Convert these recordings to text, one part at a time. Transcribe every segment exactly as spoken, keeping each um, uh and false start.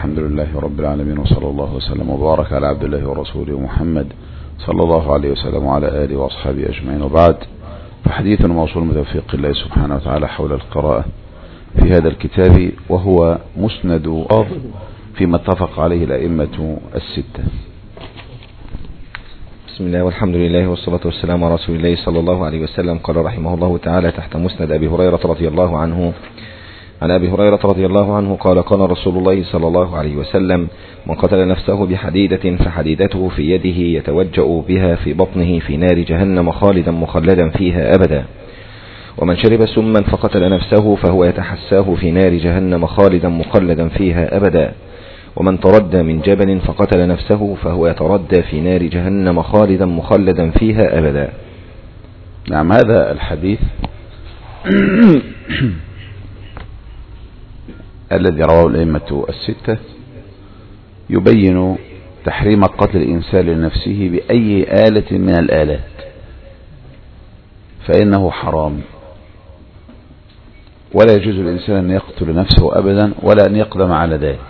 الحمد لله رب العالمين، وصلى الله وسلم وبارك على عبد الله ورسوله محمد صلى الله عليه وسلم وعلى آله وأصحابه أجمعين، وبعد. فحديث موصول بتوفيق الله سبحانه وتعالى حول القراءة في هذا الكتاب، وهو مسند فيما اتفق عليه الأئمة الستة. بسم الله والحمد لله والصلاة والسلام على رسول الله صلى الله عليه وسلم. قال رحمه الله تعالى تحت مسند أبي هريرة رضي الله عنه: عن أبي هريرة رضي الله عنه قال: قال رسول الله صلى الله عليه وسلم: من قتل نفسه بحديدة فحديدته في يده يتوجأ بها في بطنه في نار جهنم خالدا مخلدا فيها أبدا. ومن شرب سما فقتل نفسه فهو يتحساه في نار جهنم خالدا مخلدا فيها أبدا. ومن تردى من جبل فقتل نفسه فهو يتردى في نار جهنم خالدا مخلدا فيها أبدا. نعم، هذا الحديث الذي رواه الأئمة الستة يبين تحريم قتل الإنسان لنفسه بأي آلة من الآلات، فإنه حرام، ولا يجوز للإنسان أن يقتل نفسه أبدا ولا أن يقدم على ذلك.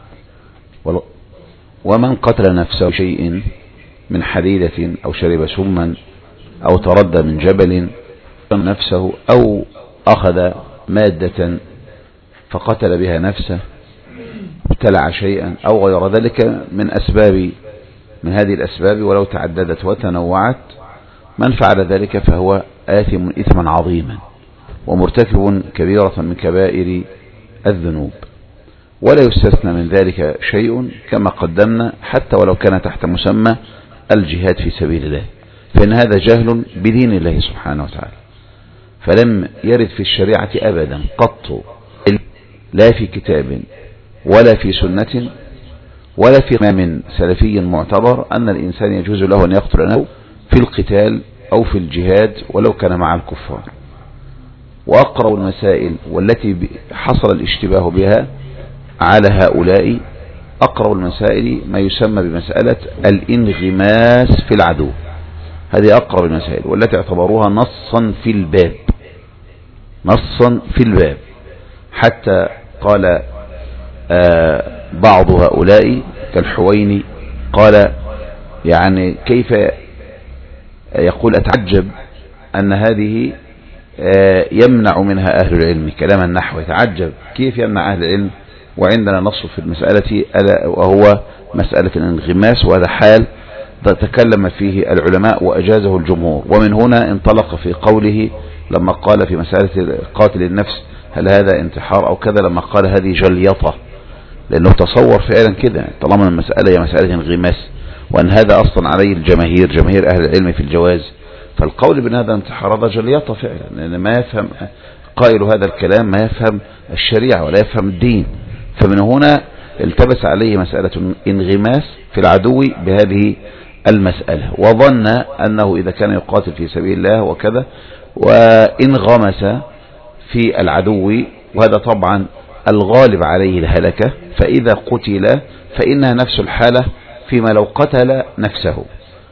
ومن قتل نفسه شيء من حديدة أو شرب سما أو تردى من جبل نفسه أو أخذ مادة فقتل بها نفسه، ابتلع شيئا أو غير ذلك من أسباب من هذه الأسباب ولو تعددت وتنوعت، من فعل ذلك فهو آثم إثما عظيما ومرتكب كبيرة من كبائر الذنوب، ولا يستثنى من ذلك شيء كما قدمنا حتى ولو كان تحت مسمى الجهاد في سبيل الله، فإن هذا جهل بدين الله سبحانه وتعالى. فلم يرد في الشريعة أبدا قط، لا في كتاب ولا في سنة ولا في إمام سلفي معتبر، أن الإنسان يجوز له أن يقتل نفسه في القتال أو في الجهاد ولو كان مع الكفار. وأقرب المسائل والتي حصل الاشتباه بها على هؤلاء، أقرب المسائل ما يسمى بمسألة الانغماس في العدو. هذه أقرب المسائل والتي اعتبروها نصا في الباب، نصا في الباب، حتى قال آه بعض هؤلاء كالحويني قال: يعني كيف يقول أتعجب أن هذه آه يمنع منها أهل العلم كلام النحو، يتعجب كيف يمنع أهل العلم وعندنا نص في المسألة ألا وهو مسألة الانغماس، وهذا حال تكلم فيه العلماء وأجازه الجمهور. ومن هنا انطلق في قوله لما قال في مسألة قاتل النفس هل هذا انتحار أو كذا، لما قال هذه جليطة، لأنه تصور فعلا كده طالما المسألة هي مسألة انغماس، وأن هذا أصلا عليه الجماهير جماهير أهل العلم في الجواز، فالقول بأن هذا انتحار هذا جليطة فعلا، لأن ما يفهم قائل هذا الكلام ما يفهم الشريعة ولا يفهم الدين. فمن هنا التبس عليه مسألة انغماس في العدو بهذه المسألة، وظن أنه إذا كان يقاتل في سبيل الله وكذا وانغمس في العدو، وهذا طبعا الغالب عليه الهلكة، فإذا قتل فإنها نفس الحالة فيما لو قتل نفسه.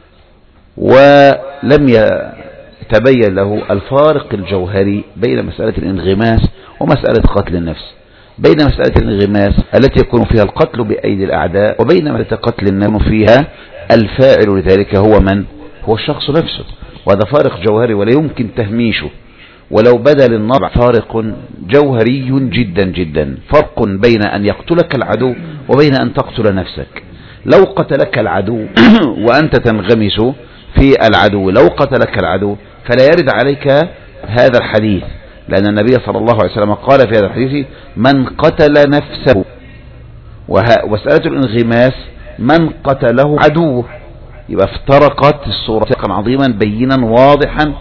ولم يتبين له الفارق الجوهري بين مسألة الانغماس ومسألة قتل النفس، بين مسألة الانغماس التي يكون فيها القتل بأيدي الأعداء، وبين مسألة قتل النفس فيها الفاعل لذلك هو من؟ هو الشخص نفسه، وهذا فارق جوهري ولا يمكن تهميشه، ولو بدا للنظر فارق جوهري جدا جدا، فرق بين أن يقتلك العدو وبين أن تقتل نفسك. لو قتلك العدو وأنت تنغمس في العدو، لو قتلك العدو فلا يرد عليك هذا الحديث، لأن النبي صلى الله عليه وسلم قال في هذا الحديث: من قتل نفسه. ومسألة الانغماس من قتله عدوه، يبقى افترقت الصورة فرقا عظيما بينا واضحا،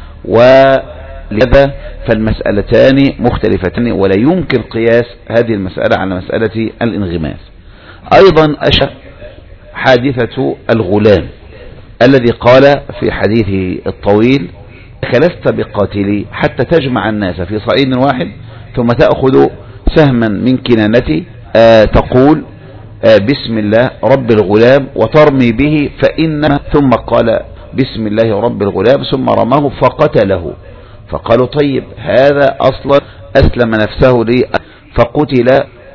ولذا فالمسألتان مختلفتان ولا يمكن قياس هذه المسألة على مسألة الانغماس. أيضا أشى حادثة الغلام الذي قال في حديثه الطويل: لست بقاتلي حتى تجمع الناس في صعيد واحد ثم تأخذ سهما من كنانتي آه تقول آه بسم الله رب الغلام وترمي به فإن، ثم قال بسم الله رب الغلام ثم رماه فقتله. فقالوا: طيب هذا أصلا أسلم نفسه لي فقتل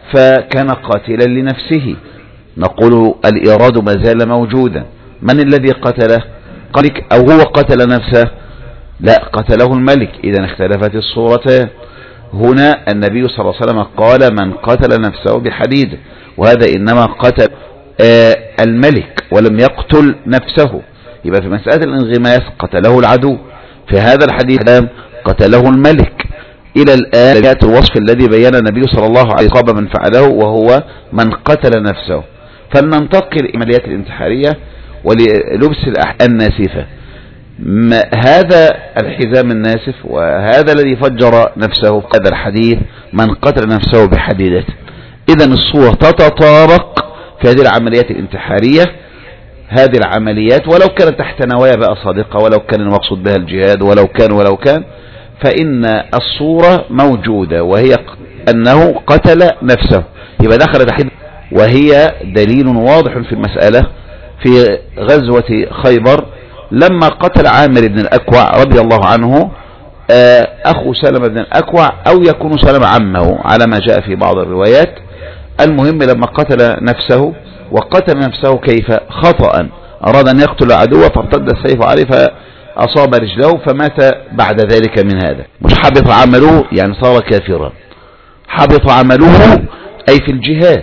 فكان قاتلا لنفسه، نقول الإيراد ما زال موجودا. من الذي قتله؟ قالك أو هو قتل نفسه؟ لا، قتله الملك. إذا اختلفت الصورتان. هنا النبي صلى الله عليه وسلم قال من قتل نفسه بحديد، وهذا إنما قتل آه الملك ولم يقتل نفسه. يبقى في مسألة الانغماس قتله العدو، في هذا الحديث قتله الملك. إلى الآن جاءت الوصف الذي بين النبي صلى الله عليه وسلم من فعله، وهو من قتل نفسه. فلننتقل إلى العمليات الانتحارية وللبس الأحزام الناسفة. هذا الحزام الناسف وهذا الذي فجر نفسه في هذا الحديث من قتل نفسه بحديدة. إذا الصورة تتطابق في هذه العمليات الانتحارية. هذه العمليات ولو كانت تحت نوايا بقى صادقة، ولو كان المقصود بها الجهاد، ولو كان ولو كان فإن الصورة موجودة، وهي أنه قتل نفسه. يبقى دخل تحت، وهي دليل واضح في المسألة. في غزوة خيبر لما قتل عامر بن الأكوع رضي الله عنه أخو سلمة بن الأكوع، أو يكون سلمة عمه على ما جاء في بعض الروايات. المهم لما قتل نفسه، وقتل نفسه كيف؟ خطأ، أراد أن يقتل عدوه فارتد السيف عليه فأصاب رجله فمات بعد ذلك من هذا. مش حبط عمله يعني صار كافرا، حبط عمله أي في الجهاد،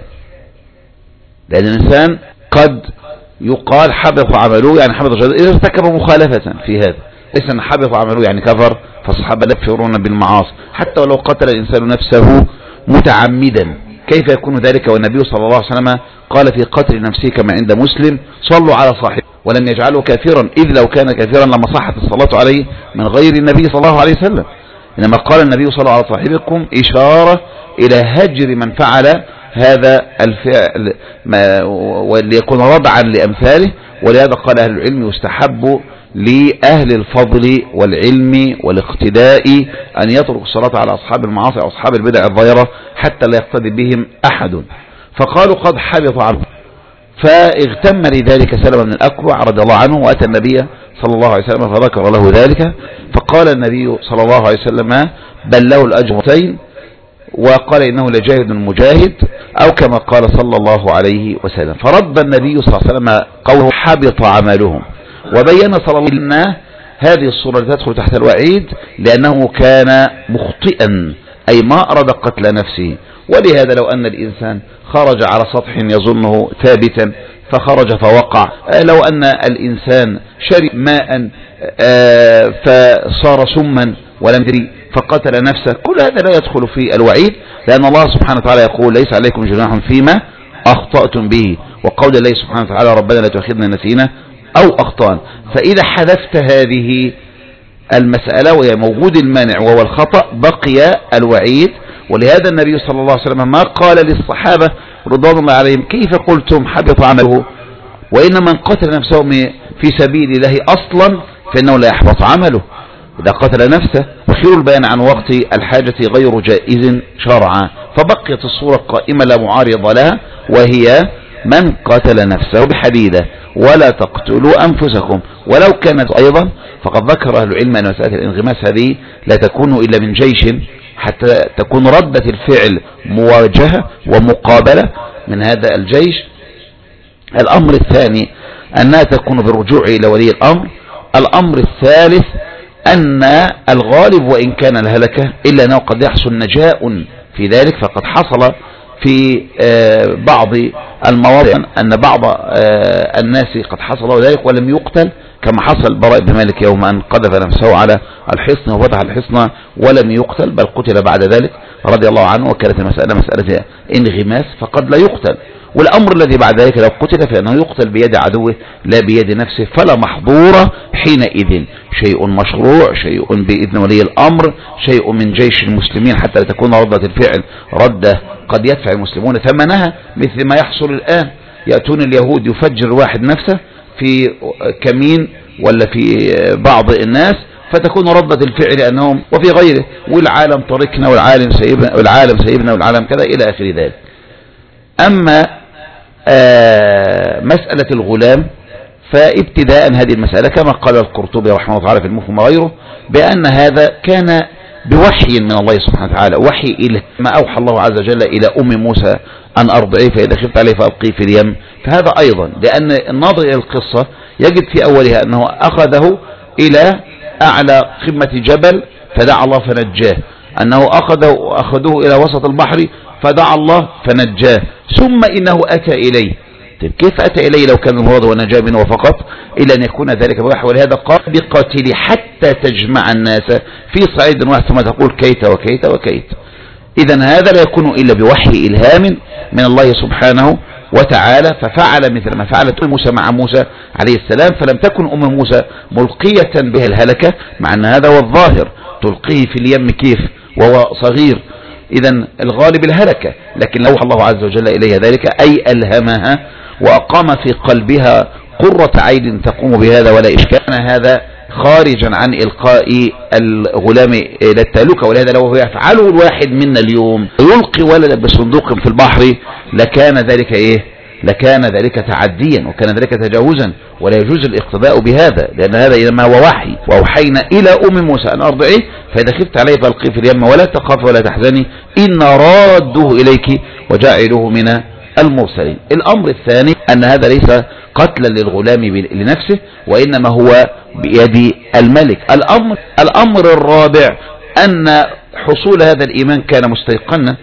لأن الإنسان قد يقال حبط عمله يعني حبط جهاد إذا ارتكب مخالفة في هذا، ليس أن حبط عمله يعني كفر. فالصحابة لا يكفرون بالمعاصي حتى ولو قتل الإنسان نفسه متعمدا. كيف يكون ذلك والنبي صلى الله عليه وسلم قال في قتل نفسه كما عند مسلم صلوا على صاحبه ولم يجعله كافرا، إذ لو كان كافرا لما صحت الصلاة عليه من غير النبي صلى الله عليه وسلم. إنما قال النبي صلى الله عليه صاحبكم إشارة إلى هجر من فعل هذا الفعل وليكون رضعا لأمثاله. ولهذا قال أهل العلم يستحب لأهل الفضل والعلم والاقتداء أن يتركوا الصلاة على أصحاب المعاصي أو أصحاب البدع الظاهرة حتى لا يقتدي بهم أحد. فقالوا قد حبط عنه، فاغتم لذلك سلمة بن الأكوع رضي الله عنه، وأتى النبي صلى الله عليه وسلم فذكر له ذلك، فقال النبي صلى الله عليه وسلم بل له الأجرتين، وقال إنه لجاهد مجاهد، أو كما قال صلى الله عليه وسلم. فرد النبي صلى الله عليه وسلم قوله حبط عملهم، وبين صلى الله عليه وسلم هذه الصورة تدخل تحت الوعيد لأنه كان مخطئا، أي ما أراد قتل نفسه. ولهذا لو أن الإنسان خرج على سطح يظنه ثابتا فخرج فوقع، لو أن الإنسان شرب ماء فصار سما ولم يدري فقتل نفسه، كل هذا لا يدخل في الوعيد، لأن الله سبحانه وتعالى يقول ليس عليكم جناح فيما أخطأتم به، وقول الله سبحانه وتعالى ربنا لا تؤاخذنا نسينا أو أخطأنا. فإذا حذفت هذه المسألة وهي موجود المانع وهو الخطأ بقي الوعيد. ولهذا النبي صلى الله عليه وسلم ما قال للصحابة رضوان الله عليهم كيف قلتم حبط عمله، وإن من قتل نفسه في سبيل الله أصلا فإنه لا يحبط عمله إذا قتل نفسه، وخير البيان عن وقت الحاجة غير جائز شرعا. فبقيت الصورة قائمة لا معارض لها، وهي من قتل نفسه بحديدة ولا تقتلوا أنفسكم. ولو كانت أيضا فقد ذكر أهل العلم أن مسألة الانغماس هذه لا تكون إلا من جيش، حتى تكون ردة الفعل مواجهة ومقابلة من هذا الجيش. الأمر الثاني أنها تكون بالرجوع إلى ولي الأمر. الأمر الثالث أن الغالب وإن كان الهلكة إلا أنه قد يحصل نجاء في ذلك، فقد حصل في بعض المواضع أن بعض الناس قد حصل ذلك ولم يقتل، كما حصل براء بن مالك يوم أن قذف نفسه على الحصن وفتح الحصن ولم يقتل بل قتل بعد ذلك رضي الله عنه، وكانت المسألة مسألة انغماس فقد لا يقتل. والأمر الذي بعد ذلك لو قتل فإنه يقتل بيد عدوه لا بيد نفسه، فلا محظورة حينئذ، شيء مشروع، شيء بإذن ولي الأمر، شيء من جيش المسلمين حتى لا تكون ردة الفعل ردة قد يدفع المسلمون ثمنها، مثل ما يحصل الآن. يأتون اليهود يفجر واحد نفسه في كمين ولا في بعض الناس فتكون ردة الفعل أنهم وفي غيره، والعالم طريقنا والعالم سيبنا والعالم سيبنا والعالم كذا إلى آخر ذلك. أما آه مسألة الغلام فابتداء هذه المسألة كما قال القرطبي رحمه الله تعالى في المفهم وغيره بأن هذا كان بوحي من الله سبحانه وتعالى، وحي إلى ما أوحى الله عز وجل إلى أم موسى أن أرضعيه فإذا خفت عليه فألقيه في اليم. فهذا أيضا لأن الناظر إلى القصة يجد في أولها أنه أخذه إلى أعلى قمة جبل فدعا الله فنجاه، أنه أخذه أخذوه إلى وسط البحر فدعا الله فنجاه، ثم إنه أتى إليه. طيب كيف أتى إليه لو كان المراد ونجاه منه فقط؟ إلا أن يكون ذلك بوحي. ولهذا قال بقاتل حتى تجمع الناس في صعيد واحد ثم تقول كيت وكيت وكيت. إذن هذا لا يكون إلا بوحي إلهام من الله سبحانه وتعالى. ففعل مثل ما فعلت أم موسى مع موسى عليه السلام، فلم تكن أم موسى ملقية بها الهلكة، مع أن هذا هو الظاهر، تلقيه في اليم كيف وهو صغير؟ إذن الغالب الهلكة، لكن أوحى الله عز وجل إليها ذلك أي ألهمها وأقام في قلبها قرة عين تقوم بهذا ولا إشكال. هذا خارجا عن إلقاء الغلام إلى التهلكة. ولهذا لو هو يفعله الواحد منا اليوم يلقي ولدا بصندوق في البحر لكان ذلك إيه؟ لكان ذلك تعديا وكان ذلك تجاوزا، ولا يجوز الاقتداء بهذا، لأن هذا إنما هو وحي. وأوحينا إلى أم موسى أن أرضعيه فإذا خفت عليه فألقيه في اليم ولا تخاف ولا تحزني إن رادوه إليك وجاعلوه من المرسلين. الأمر الثاني أن هذا ليس قتلا للغلام لنفسه، وإنما هو بيد الملك. الأمر, الأمر الرابع أن حصول هذا الإيمان كان مستيقنا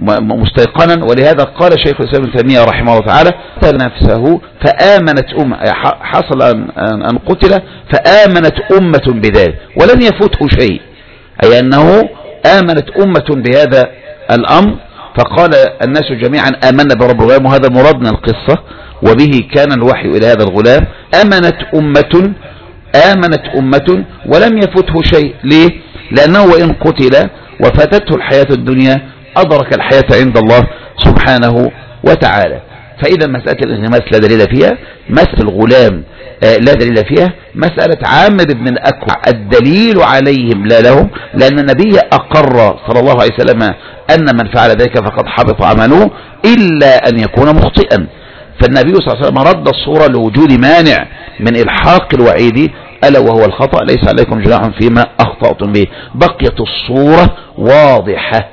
مستيقنا ولهذا قال شيخ الإسلام ابن تيمية رحمه الله تعالى قتل نفسه فآمنت أمة، حصل أن قتل فآمنت أمة بذلك ولم يفوته شيء، أي أنه آمنت أمة بهذا الأمر. فقال الناس جميعا آمنا برب الغلام، وهذا مرادنا القصة، وبه كان الوحي إلى هذا الغلام. آمنت أمة آمنت أمة ولم يفته شيء. ليه؟ لأنه وإن قتل وفاتته الحياة الدنيا أدرك الحياة عند الله سبحانه وتعالى. فإذا مسألة الانغماس لا دليل فيها، مسألة الغلام لا دليل فيها، مسألة عامر بن الأكوع الدليل عليهم لا لهم، لأن النبي أقر صلى الله عليه وسلم أن من فعل ذلك فقد حبط عمله إلا أن يكون مخطئا. فالنبي صلى الله عليه وسلم رد الصورة لوجود مانع من إلحاق الوعيد ألا وهو الخطأ، ليس عليكم جناح فيما أخطأتم به. بقيت الصورة واضحة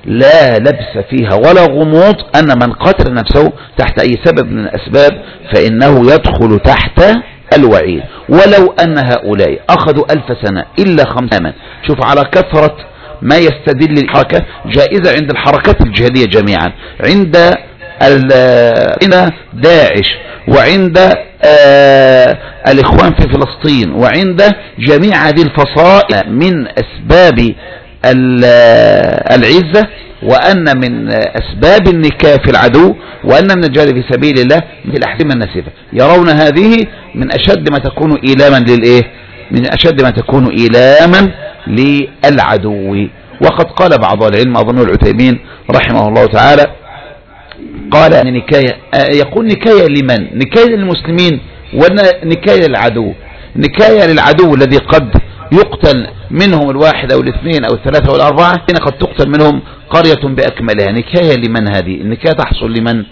لا لبس فيها ولا غموض، أن من قتل نفسه تحت أي سبب من الأسباب فإنه يدخل تحت الوعيد، ولو أن هؤلاء أخذوا ألف سنة إلا خمسة. شوف على كثرة ما يستدل الحركة جائزة عند الحركات الجهادية جميعا، عند داعش وعند آه الإخوان في فلسطين وعند جميع هذه الفصائل من أسباب العزة، وأن من أسباب النكاية في العدو، وأن من الجهاد في سبيل الله مثل الأحزمة الناسفة. يرون هذه من أشد ما تكون إيلاما للإيه؟ من أشد ما تكون إيلاما للعدو. وقد قال بعض العلم أظن العثيمين رحمه الله تعالى قال أن نكاية، يقول نكاية لمن؟ نكاية للمسلمين ونكاية للعدو. نكاية للعدو الذي قد يقتل منهم الواحد أو الاثنين أو الثلاثة أو الأربعة، هنا قد تقتل منهم قرية بأكملها. نكاية لمن هذه؟ النكاية تحصل لمن؟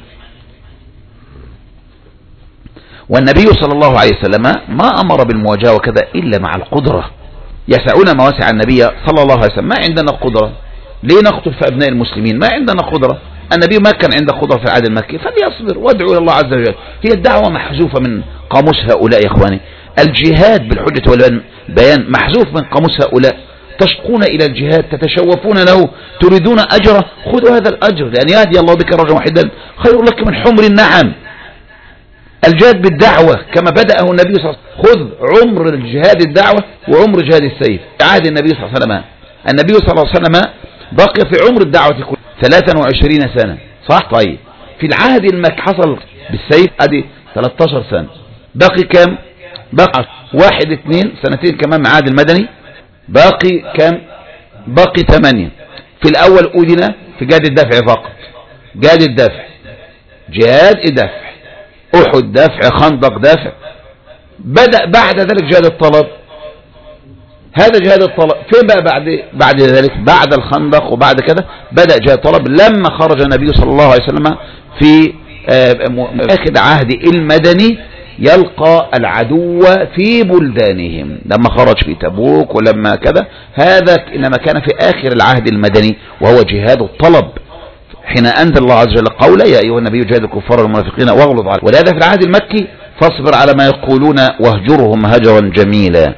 والنبي صلى الله عليه وسلم ما أمر بالمواجهة وكذا إلا مع القدرة. يسعون ما وسع النبي صلى الله عليه وسلم. ما عندنا قدرة ليه نقتل في أبناء المسلمين؟ ما عندنا قدرة. النبي ما كان عنده قدرة في العهد المكي، فليصبر وادعوا إلى الله عز وجل. هي الدعوة محذوفة من قاموس هؤلاء يا إخواني. الجهاد بالحجة والبيان محذوف من قاموس هؤلاء. تشقون إلى الجهاد، تتشوفون له، تريدون أجره، خذوا هذا الأجر، لأن يهدي الله بك رجلا واحدا خير لك من حمر النعم. الجهاد بالدعوة كما بدأه النبي صلى الله عليه وسلم. خذ عمر الجهاد الدعوة وعمر جهاد السيف. عهد النبي صلى الله عليه وسلم، النبي صلى الله عليه وسلم بقي في عمر الدعوة كله ثلاثة وعشرين سنة، صح؟ طيب في العهد المكي حصل بالسيف ادي ثلاثة عشر سنة، باقي كم؟ باقي واحد اثنين سنتين كمان مع عهد المدني، باقي كم؟ باقي ثمانية. في الأول أذن في جهاد الدفع فقط، جهاد الدفع، جهاد الدفع، أحد دفع، خندق دفع. بدأ بعد ذلك جهاد الطلب. هذا جهاد الطلب فين بقى بعد بعد ذلك؟ بعد الخندق وبعد كده بدأ جهاد الطلب لما خرج النبي صلى الله عليه وسلم في آخر عهد المدني يلقى العدو في بلدانهم لما خرج في تبوك ولما كذا. هذا إنما كان في آخر العهد المدني وهو جهاد الطلب، حين أنزل الله عز وجل قوله يا أيها النبي جاهد الكفار والمنافقين واغلظ عليهم. ولهذا في العهد المكي فاصبر على ما يقولون واهجرهم هجرا جميلا.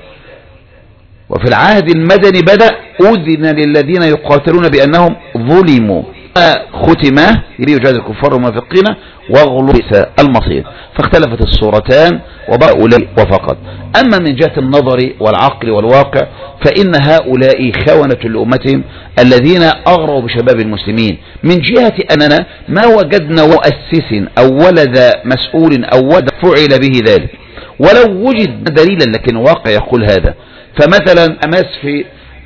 وفي العهد المدني بدأ أذن للذين يقاتلون بأنهم ظلموا، ختمه يجاهد الكفار والمنافقين واغلظ المصير. فاختلفت الصورتان وبقوا أولئك وفقط. أما من جهة النظر والعقل والواقع فإن هؤلاء خونة لأمتهم الذين أغروا بشباب المسلمين. من جهة أننا ما وجدنا مؤسس أو ولد مسؤول أو ولد فعل به ذلك ولو وجد دليلا، لكن الواقع يقول هذا. فمثلا أماس في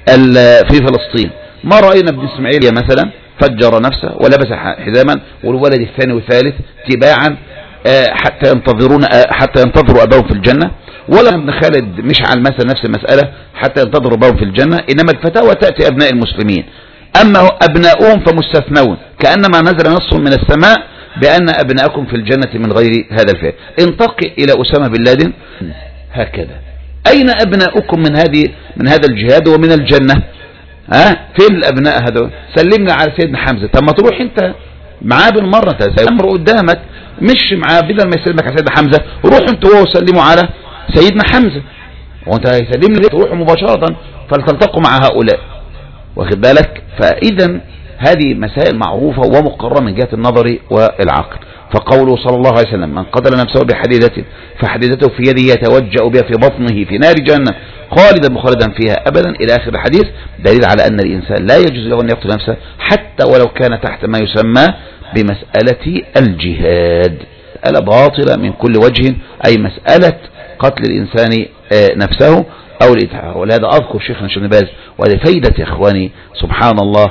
في فلسطين ما رأينا ابن اسماعيل مثلا فجر نفسه ولبس حزاما والولد الثاني والثالث تباعا حتى ينتظرون حتى ينتظروا أباهم في الجنة، ولا ابن خالد مشعل مثلا نفس المسألة حتى ينتظروا أباهم في الجنة. إنما الفتاوى تأتي أبناء المسلمين، أما أبناؤهم فمستثنون، كأنما نزل نص من السماء بأن أبناءكم في الجنة من غير هذا الفعل. انتقل إلى أسامة بن لادن هكذا، أين أبناؤكم من هذه من هذا الجهاد ومن الجنة؟ ها فين الأبناء هذول؟ سلمنا على سيدنا حمزة. طب ما تروح أنت معاه بالمرة، الأمر قدامك، مش معاه بدل ما يسلمك على سيدنا حمزة روح أنت وهو سلموا على سيدنا حمزة، وأنت هيسلم لي تروحوا مباشرة فلتلتقوا مع هؤلاء، واخد بالك؟ فإذا هذه مسائل معروفة ومقررة من جهة النظر والعقل. فقوله صلى الله عليه وسلم من قتل نفسه بحديدة فحديدته في يده يتوجأ بها في بطنه في نار جهنم خالدا مخلدا فيها أبدا إلى آخر الحديث، دليل على أن الإنسان لا يجوز له أن يقتل نفسه حتى ولو كان تحت ما يسمى بمسألة الجهاد. مسألة باطلة من كل وجه، أي مسألة قتل الإنسان نفسه أو الإتحاء. ولهذا أذكر شيخنا الشيخ ابن باز، وهذه فايدة يا إخواني سبحان الله،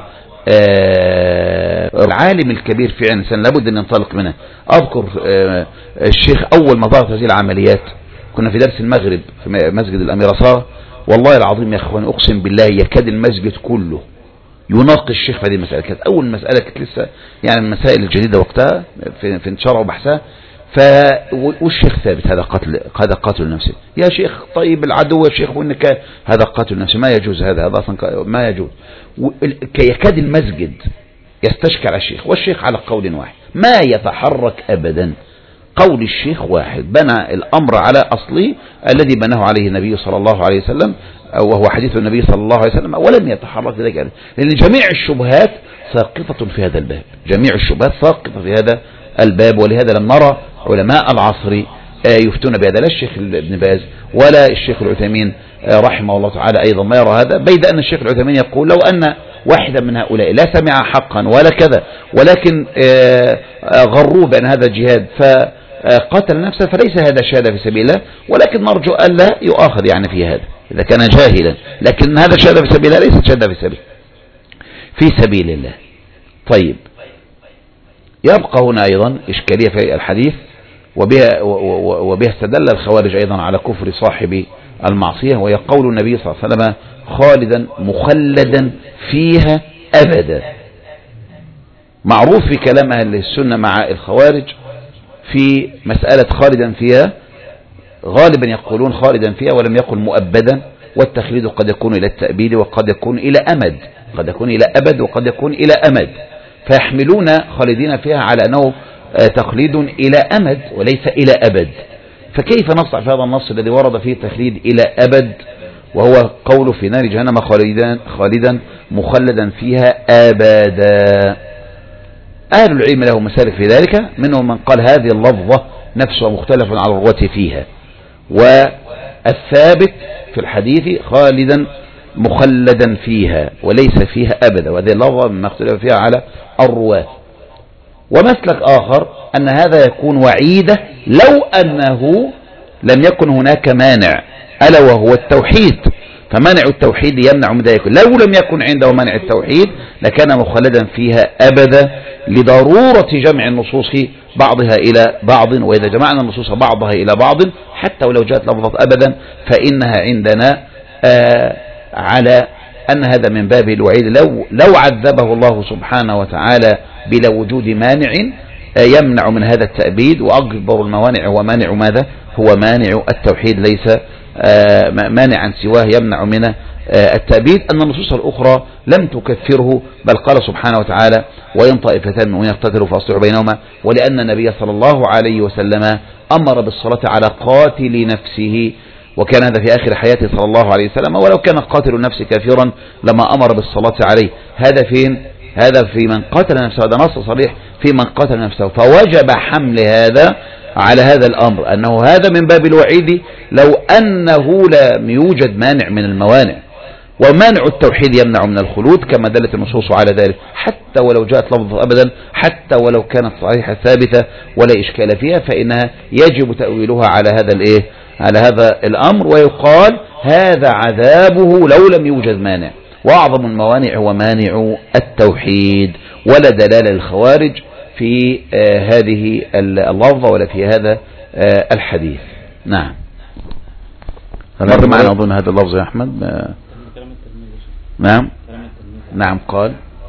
آه العالم الكبير في إنسان لابد أن ينطلق منه. أذكر آه الشيخ أول ما ظهرت هذه العمليات كنا في درس المغرب في مسجد الأميرة سارة، والله العظيم يا إخواني أقسم بالله يكاد المسجد كله يناقش الشيخ في هذه المسألة. كانت أول مسألة كانت لسه يعني المسائل الجديدة وقتها في, في انتشارها وبحثها. ف والشيخ ثابت هذا قتل هذا قتل نفسه يا شيخ. طيب العدو يا شيخ وانك هذا قتل نفسه ما يجوز، هذا هذا اصلا ما يجوز. يكاد المسجد يستشكل على الشيخ، والشيخ على قول واحد ما يتحرك ابدا. قول الشيخ واحد بنى الامر على اصله الذي بناه عليه النبي صلى الله عليه وسلم، وهو حديث النبي صلى الله عليه وسلم، ولم يتحرك ذلك، لان جميع الشبهات ساقطة في هذا الباب، جميع الشبهات ساقطة في هذا الباب. ولهذا لم نرى علماء العصر يفتون بهذا، لا الشيخ ابن باز ولا الشيخ العثيمين رحمه الله تعالى أيضا ما يرى هذا، بيد أن الشيخ العثيمين يقول لو أن واحدا من هؤلاء لا سمع حقا ولا كذا ولكن غروه بأن هذا جهاد فقتل نفسه فليس هذا شهادة في سبيل الله، ولكن نرجو ألا يؤاخذ يعني في هذا إذا كان جاهلا، لكن هذا شهادة في سبيل الله ليست شهادة في سبيل في سبيل الله. طيب يبقى هنا أيضا إشكالية في الحديث، وبها, وبها استدل الخوارج أيضا على كفر صاحب المعصية، وهي قول النبي صلى الله عليه وسلم خالدا مخلدا فيها أبدا. معروف في كلام أهل السنة مع الخوارج في مسألة خالدا فيها، غالبا يقولون خالدا فيها ولم يقل مؤبدا، والتخليد قد يكون إلى التأبيد وقد يكون إلى أمد، قد يكون إلى أبد وقد يكون إلى أمد، فيحملون خالدين فيها على أنه تخليد إلى أمد وليس إلى أبد. فكيف نصنع في هذا النص الذي ورد فيه تخليد إلى أبد وهو قوله في نار جهنم خالدا خالدا مخلدا فيها أبدا؟ أهل العلم له مسالك في ذلك، منهم من قال هذه اللفظة نفسها مختلف على الرواة فيها، والثابت في الحديث خالدا مخلدا فيها وليس فيها أبدا، وهذه اللفظة مما اختلف فيها على الرواة. ومسلك آخر أن هذا يكون وعيدة لو أنه لم يكن هناك مانع ألا وهو التوحيد، فمانع التوحيد يمنع من ذلك. لو لم يكن عنده مانع التوحيد لكان مخلدا فيها أبدا لضرورة جمع النصوص بعضها إلى بعض، وإذا جمعنا النصوص بعضها إلى بعض حتى ولو جاءت لفظة أبدا فإنها عندنا آه على أن هذا من باب الوعيد. لو, لو عذبه الله سبحانه وتعالى بلا وجود مانع يمنع من هذا التأبيد، وأكبر الموانع هو مانع ماذا؟ هو مانع التوحيد، ليس مانعا سواه يمنع من التأبيد. أن النصوص الأخرى لم تكفره، بل قال سبحانه وتعالى وإن طائفتان من يقتتلوا فأصلحوا بينهما، ولأن النبي صلى الله عليه وسلم أمر بالصلاة على قاتل نفسه، وكان هذا في آخر حياته صلى الله عليه وسلم، ولو كان قاتل النفس كافرا لما أمر بالصلاة عليه. هذا فين؟ هذا في من قتل نفسه، هذا نص صريح في من قتل نفسه، فوجب حمل هذا على هذا الأمر، أنه هذا من باب الوعيد لو أنه لم يوجد مانع من الموانع. ومانع التوحيد يمنع من الخلود كما دلت النصوص على ذلك، حتى ولو جاءت لفظة أبدا، حتى ولو كانت صحيحة ثابتة ولا إشكال فيها، فإنها يجب تأويلها على هذا الإيه؟ على هذا الأمر، ويقال هذا عذابه لو لم يوجد مانع. وأعظم الموانع هو مانع التوحيد، ولا دلالة للخوارج في آه هذه اللفظة ولا في هذا آه الحديث. نعم. مر معنا أظن هذا اللفظ يا أحمد. آه نعم نعم قال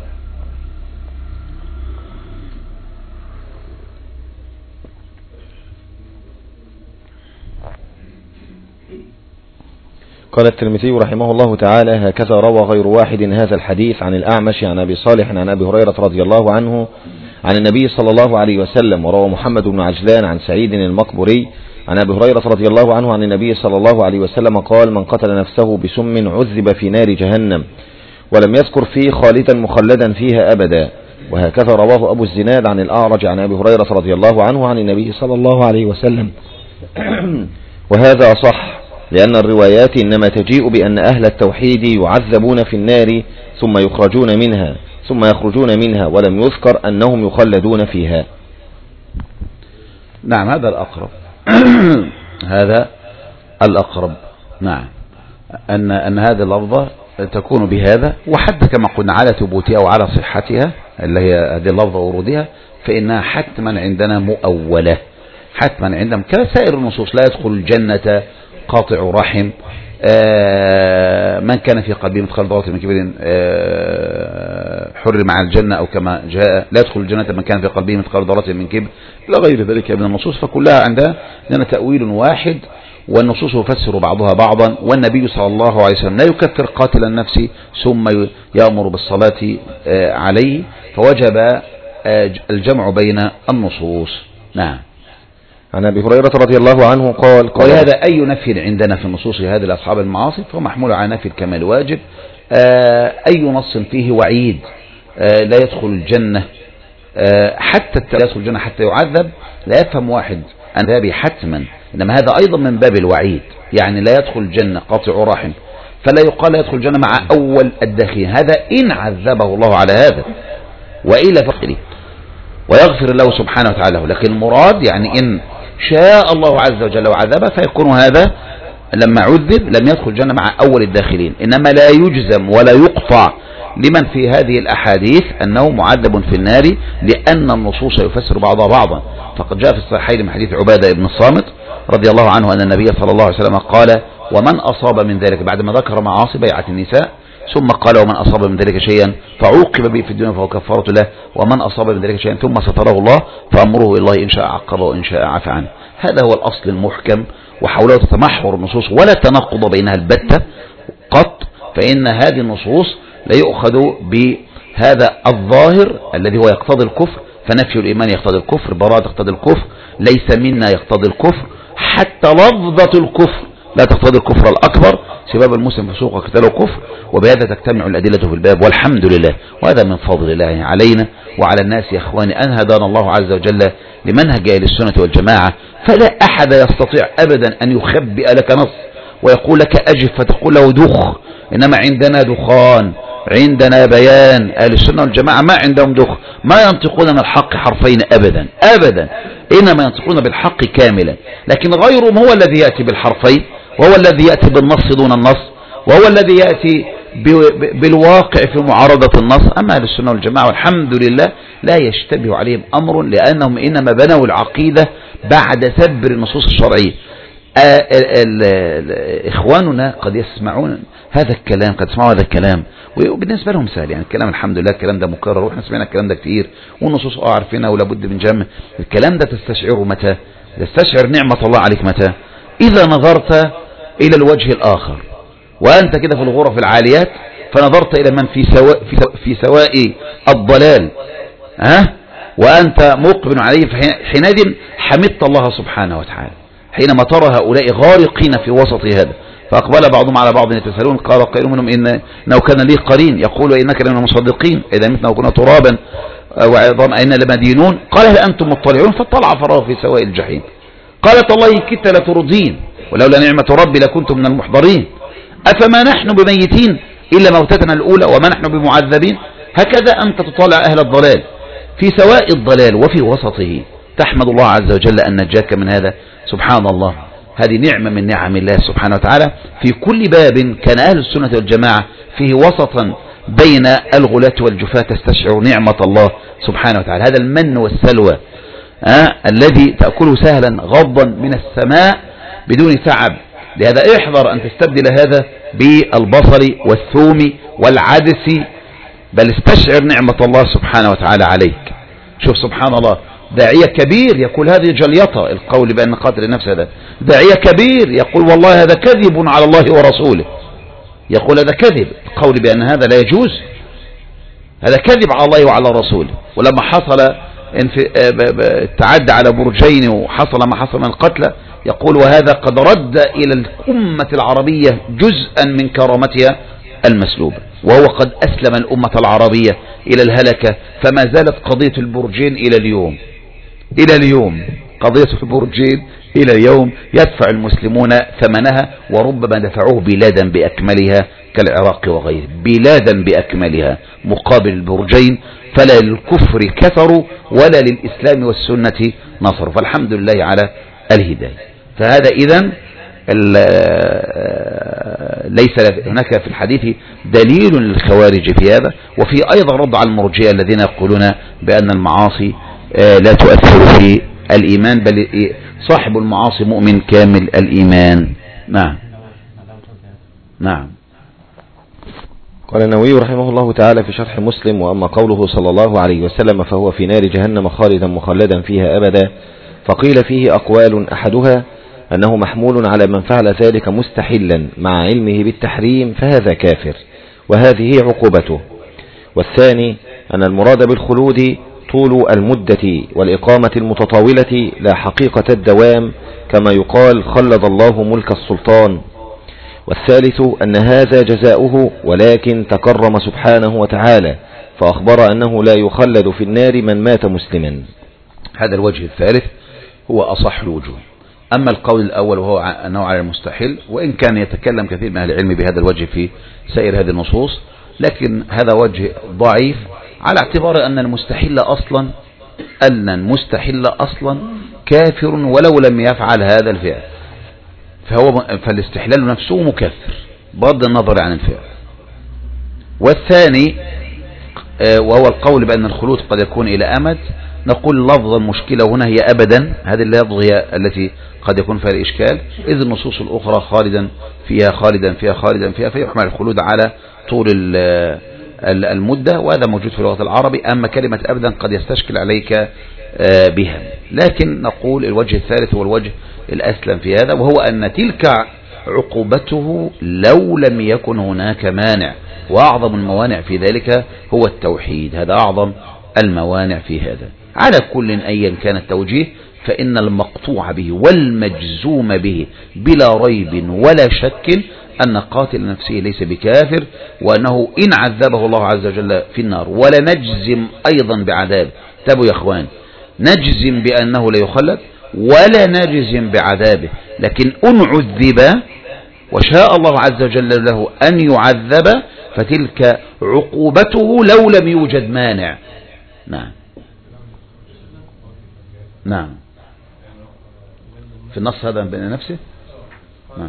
قال الترمذي رحمه الله تعالى: هكذا روى غير واحد هذا الحديث عن الأعمش عن أبي صالح عن أبي هريرة رضي الله عنه عن النبي صلى الله عليه وسلم. وروى محمد بن عجلان عن سعيد المقبري عن أبي هريرة رضي الله عنه عن النبي صلى الله عليه وسلم قال: من قتل نفسه بسم عذب في نار جهنم، ولم يذكر فيه خالدا مخلدا فيها أبدا. وهكذا رواه أبو الزناد عن الأعرج عن أبي هريرة رضي الله عنه عن النبي صلى الله عليه وسلم. وهذا صح، لأن الروايات إنما تجيء بأن أهل التوحيد يعذبون في النار ثم يخرجون منها ثم يخرجون منها، ولم يذكر أنهم يخلدون فيها. نعم هذا الأقرب. هذا الأقرب. نعم أن أن هذه اللفظة تكون بهذا، وحتى كما قلنا على ثبوتها وعلى صحتها اللي هي هذه اللفظة ورودها، فإنها حتما عندنا مؤولة، حتما عندنا كسائر النصوص. لا يدخل الجنة قاطع رحم، آه من كان في قلبه مثقال ذرة من كبر آه حرم على الجنة، أو كما جاء لا يدخل الجنة من كان في قلبه مثقال ذرة من كبر، إلى غير ذلك من النصوص. فكلها عندها لنا تأويل واحد، والنصوص يفسر بعضها بعضا. والنبي صلى الله عليه وسلم لا يكفر قاتل النفس ثم يأمر بالصلاة آه عليه، فوجب آه الجمع بين النصوص. نعم. عن أبي هريرة رضي الله عنه قال: قال ولهذا أي نفي عندنا في النصوص هذه الأصحاب المعاصي فهو محمول على نفي الكمال واجب. آه أي نص فيه وعيد آه لا يدخل الجنة آه حتى لا يدخل الجنة حتى يعذب، لا يفهم واحد أن ذا حتما، إنما هذا أيضا من باب الوعيد، يعني لا يدخل الجنة قاطع رحم، فلا يقال لا يدخل الجنة مع أول الداخلين، هذا إن عذبه الله على هذا، وإلا فقره ويغفر الله سبحانه وتعالى. لكن المراد يعني إن شاء الله عز وجل وعذبه، فيكون هذا لما عذب لم يدخل الجنة مع أول الداخلين. إنما لا يجزم ولا يقطع لمن في هذه الأحاديث أنه معذب في النار، لأن النصوص يفسر بعضها بعضا. فقد جاء في الصحيحين من حديث عبادة بن الصامت رضي الله عنه أن النبي صلى الله عليه وسلم قال: ومن أصاب من ذلك، بعدما ذكر معاصي بيعة النساء، ثم قال: ومن أصاب من ذلك شيئا فعوقب به في الدنيا فهو كفارة له، ومن أصاب من ذلك شيئا ثم ستره الله فأمره إلى الله إن شاء عقبه وإن شاء عفى عنه. هذا هو الأصل المحكم، وحوله تتمحور النصوص ولا تناقض بينها البتة قط. فإن هذه النصوص لا يؤخذ بهذا الظاهر الذي هو يقتضي الكفر، فنفي الإيمان يقتضي الكفر، براءة تقتضي الكفر، ليس منا يقتضي الكفر، حتى لفظة الكفر لا تقتضي الكفر الأكبر، سباب المسلم فسوق وقتاله كفر. وبهذا تجتمع الأدلة في الباب، والحمد لله. وهذا من فضل الله علينا وعلى الناس يا أخواني، أن هدانا الله عز وجل لمنهج أهل السنة والجماعة. فلا أحد يستطيع أبدا أن يخبئ لك نص ويقول لك أجف فتقول له دخ، إنما عندنا دخان، عندنا بيان. أهل السنة والجماعة ما عندهم دخ، ما ينطقون من الحق حرفين أبدا أبدا، إنما ينطقون بالحق كاملا. لكن غيرهم هو الذي يأتي بالحرفين، وهو الذي يأتي بالنص دون النص، وهو الذي يأتي بالواقع في معارضة النص. أما أهل السنة والجماعة والحمد لله لا يشتبه عليهم أمر، لأنهم إنما بنوا العقيدة بعد سبر النصوص الشرعية. إخواننا قد يسمعون هذا الكلام قد يسمعون هذا الكلام وبالنسبة لهم سهل، يعني الكلام الحمد لله الكلام ده مكرر، وإحنا سمعنا الكلام ده كتير، والنصوص عارفينها ولا بد من جمع الكلام ده. تستشعره متى؟ تستشعر نعمة الله عليك متى؟ إذا نظرت إلى الوجه الآخر، وأنت كده في الغرف العاليات فنظرت إلى من في سواء, في سواء, في سواء الضلال، ها؟ وأنت مقبل عليه، حينئذ حمدت الله سبحانه وتعالى حينما ترى هؤلاء غارقين في وسط هذا. فأقبل بعضهم على بعض يتسألون، قال قائل منهم إنه كان لي قرين يقول إنك لمن المصدقين إذا متنا وكنا ترابا وعظام أين لمدينون، قال هل أنتم مطلعون؟ فاطلع فراه في سواء الجحيم. قالت الله كدت لترضين ولولا نعمة ربي لكنت من المحضرين، أفما نحن بميتين إلا موتتنا الأولى وما نحن بمعذبين. هكذا أنت تطالع أهل الضلال في سواء الضلال وفي وسطه، تحمد الله عز وجل أن نجاك من هذا. سبحان الله، هذه نعمة من نعم الله سبحانه وتعالى. في كل باب كان أهل السنة والجماعة فيه وسطا بين الغلاة والجفاة تستشعر نعمة الله سبحانه وتعالى. هذا المن والسلوى آه الذي تأكله سهلا غضا من السماء بدون تعب. لهذا احذر أن تستبدل هذا بالبصل والثوم والعدس، بل استشعر نعمة الله سبحانه وتعالى عليك. شوف سبحان الله، داعية كبير يقول هذه جليطة، القول بأن قاتل النفس هذا داعية كبير يقول والله هذا كذب على الله ورسوله، يقول هذا كذب، القول بأن هذا لا يجوز، هذا كذب على الله وعلى رسوله. ولما حصل التعدي على برجين وحصل ما حصل من القتلى يقول وهذا قد رد إلى الأمة العربية جزءا من كرامتها المسلوبة، وهو قد أسلم الأمة العربية إلى الهلكة. فما زالت قضية البرجين إلى اليوم، إلى اليوم قضية البرجين إلى اليوم يدفع المسلمون ثمنها، وربما دفعوه بلادا بأكملها كالعراق وغيره، بلادا بأكملها مقابل البرجين. فلا للكفر كفروا ولا للإسلام والسنة نصروا، فالحمد لله على الهداية. فهذا إذن ليس هناك في الحديث دليل للخوارج في هذا. وفي أيضا رد على المرجئة الذين يقولون بأن المعاصي لا تؤثر في الإيمان، بل صاحب المعاصي مؤمن كامل الإيمان. نعم نعم. قال النووي رحمه الله تعالى في شرح مسلم: وأما قوله صلى الله عليه وسلم فهو في نار جهنم خالدا مخلدا فيها أبدا، فقيل فيه أقوال، أحدها أنه محمول على من فعل ذلك مستحلا مع علمه بالتحريم فهذا كافر وهذه عقوبته، والثاني أن المراد بالخلود طول المدة والإقامة المتطاولة لا حقيقة الدوام كما يقال خلد الله ملك السلطان، والثالث أن هذا جزاؤه ولكن تكرم سبحانه وتعالى فأخبر أنه لا يخلد في النار من مات مسلما. هذا الوجه الثالث هو أصح الوجوه. أما القول الأول وهو أنه على المستحيل، وإن كان يتكلم كثير من أهل العلم بهذا الوجه في سائر هذه النصوص، لكن هذا وجه ضعيف على اعتبار أن المستحيل أصلا أن المستحيل أصلا كافر ولو لم يفعل هذا الفعل، فهو فالاستحلال نفسه مكفر بغض النظر عن الفعل. والثاني وهو القول بأن الخلود قد يكون إلى أمد، نقول لفظ المشكلة هنا هي أبدا، هذه اللفظ هي التي قد يكون فيها الإشكال، إذ النصوص الأخرى خالدا فيها خالدا فيها خالدا فيها، فيحمل الخلود على طول المدة، وهذا موجود في اللغة العربي. أما كلمة أبدا قد يستشكل عليك بها، لكن نقول الوجه الثالث هو الوجه الأسلم في هذا، وهو أن تلك عقوبته لو لم يكن هناك مانع، وأعظم الموانع في ذلك هو التوحيد، هذا أعظم الموانع في هذا. على كل أيا كان التوجيه، فإن المقطوع به والمجزوم به بلا ريب ولا شك أن قاتل نفسه ليس بكافر، وأنه إن عذبه الله عز وجل في النار ولا نجزم أيضا بعذاب. تابوا يا أخوان، نجزم بأنه لا يخلد ولا نجزم بعذابه، لكن أن عذب وشاء الله عز وجل له أن يعذب فتلك عقوبته لو لم يوجد مانع. نعم نعم، في النص هذا بين نفسه. نعم.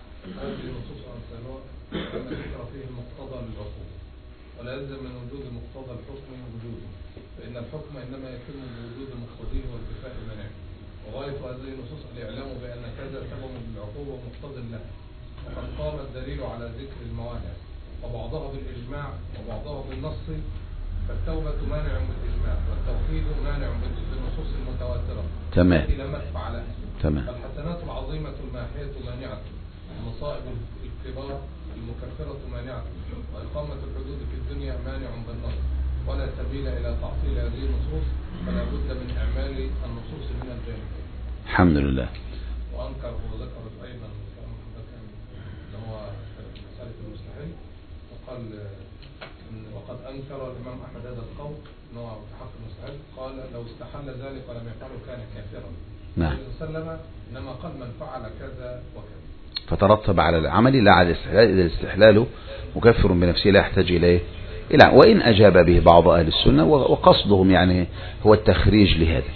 ولا يلزم من وجود المقتضى الحكم وجوده، فإن الحكم إنما يتم بوجود المقتضيه والكفاء المنع، وغاية هذه النصوص الإعلام بأن كذا سبب للعقوبة ومقتضى لها، وقد قام الدليل على ذكر الموانع وبعضها بالإجماع وبعضها بالنص، فالتوبة مانع بالإجماع والتوحيد مانع بالنصوص المتواترة تمام إلى ما فعلها. تمام. الحسنات العظيمة الماحية مانعة، المصائب الكبار المكفرة مانعة، وإقامة الحدود في الدنيا مانع بالنص، ولا سبيل إلى تعطيل هذه النصوص، فلا بد من إعمال النصوص من الجانب. الحمد لله. وأنكر وذكر أيضا اللي هو مسألة المستحيل، وقال وقد أنكر الإمام أحمد هذا القول أنه في حق المستحيل، قال لو استحل ذلك ولم يفعله كان كافرا. نعم. وسلم إنما قال من فعل كذا وكذا، فترتب على العمل لا على الاستحلال، إذا الاستحلال مكفر بنفسه لا يحتاج إليه إلى، وإن أجاب به بعض أهل السنة وقصدهم يعني هو التخريج لهذا.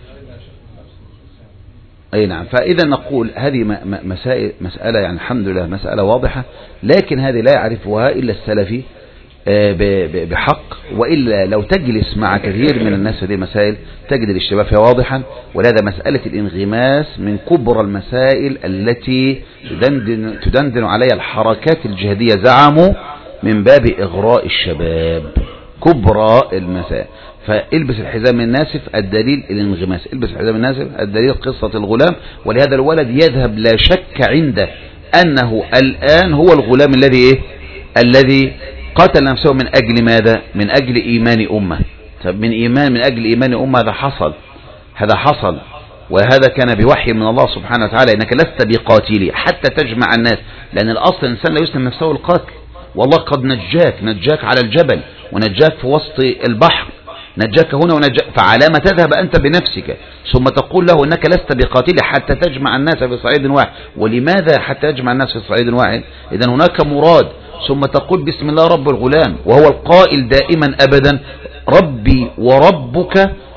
أي نعم. فإذا نقول هذه مسائل مسألة يعني الحمد لله مسألة واضحة، لكن هذه لا يعرفها إلا السلفي بحق، وإلا لو تجلس مع كثير من الناس هذه المسائل تجد الاشتباه فيها واضحا. ولهذا مسألة الانغماس من كبرى المسائل التي تدندن, تدندن عليها الحركات الجهادية، زعموا من باب إغراء الشباب، كبرى المسائل. فالبس الحزام الناسف الدليل الانغماس، البس الحزام الناسف الدليل قصة الغلام. ولهذا الولد يذهب لا شك عنده أنه الآن هو الغلام الذي إيه؟ الذي قتل نفسه من أجل ماذا؟ من أجل إيمان أمة. طب من إيمان من أجل إيمان أمة هذا حصل، هذا حصل وهذا كان بوحي من الله سبحانه وتعالى، إنك لست بقاتلي حتى تجمع الناس، لأن الأصل الإنسان لا يسلم نفسه القتل، والله قد نجاك، نجاك على الجبل ونجاك في وسط البحر، نجاك هنا ونجاك، فعلى ما تذهب أنت بنفسك ثم تقول له إنك لست بقاتلي حتى تجمع الناس في صعيد واحد. ولماذا حتى يجمع الناس في صعيد واحد؟ إذن هناك مراد. ثم تقول بسم الله رب الغلام، وهو القائل دائما أبدا ربي وربك،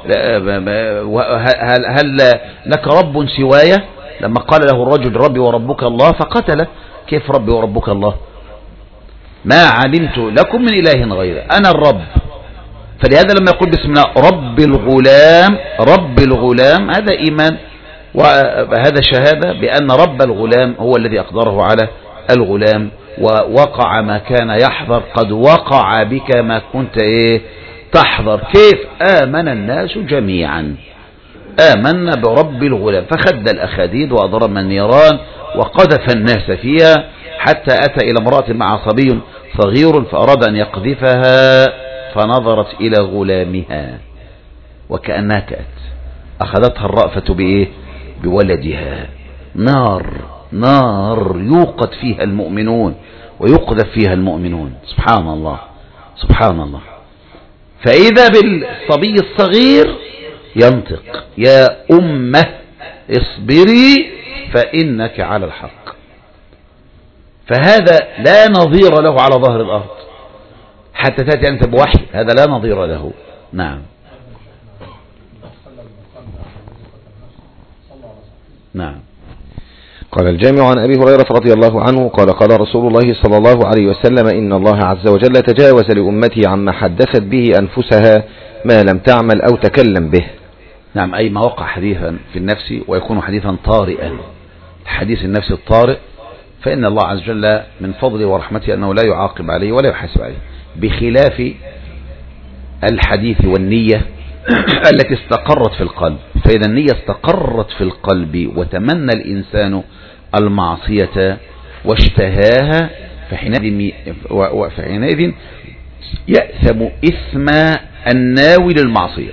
هل, هل لك رب سوايا؟ لما قال له الرجل ربي وربك الله فقتله، كيف ربي وربك الله؟ ما علمت لكم من إله غيره، أنا الرب. فلهذا لما يقول بسم الله رب الغلام، رب الغلام، هذا إيمان وهذا شهادة بأن رب الغلام هو الذي أقدره على الغلام، ووقع ما كان يحذر، قد وقع بك ما كنت إيه تحذر. كيف؟ آمن الناس جميعا، آمنا برب الغلام، فخد الأخاديد وأضرم النيران وقذف الناس فيها، حتى أتى إلى امرأة مع صبي صغير فأراد أن يقذفها، فنظرت إلى غلامها وكأنها كأت، أخذتها الرأفة بإيه؟ بولدها. نار نار يوقد فيها المؤمنون ويقذف فيها المؤمنون، سبحان الله سبحان الله. فإذا بالصبي الصغير ينطق يا أمه اصبري فإنك على الحق، فهذا لا نظير له على ظهر الأرض حتى تأتي أنت بوحي، هذا لا نظير له. نعم نعم. قال الجامع عن أبي هريرة رضي الله عنه قال قال رسول الله صلى الله عليه وسلم إن الله عز وجل تجاوز لأمتي عما حدثت به أنفسها ما لم تعمل أو تكلم به. نعم، أي ما وقع حديثا في النفس ويكون حديثا طارئا، الحديث النفس الطارئ فإن الله عز وجل من فضله ورحمته أنه لا يعاقب عليه ولا يحاسب عليه، بخلاف الحديث والنية التي استقرت في القلب. فإذا النية استقرت في القلب وتمنى الإنسان المعصية واشتهاها، فحينئذ فحينئذ يأثم إثم الناوي للمعصية،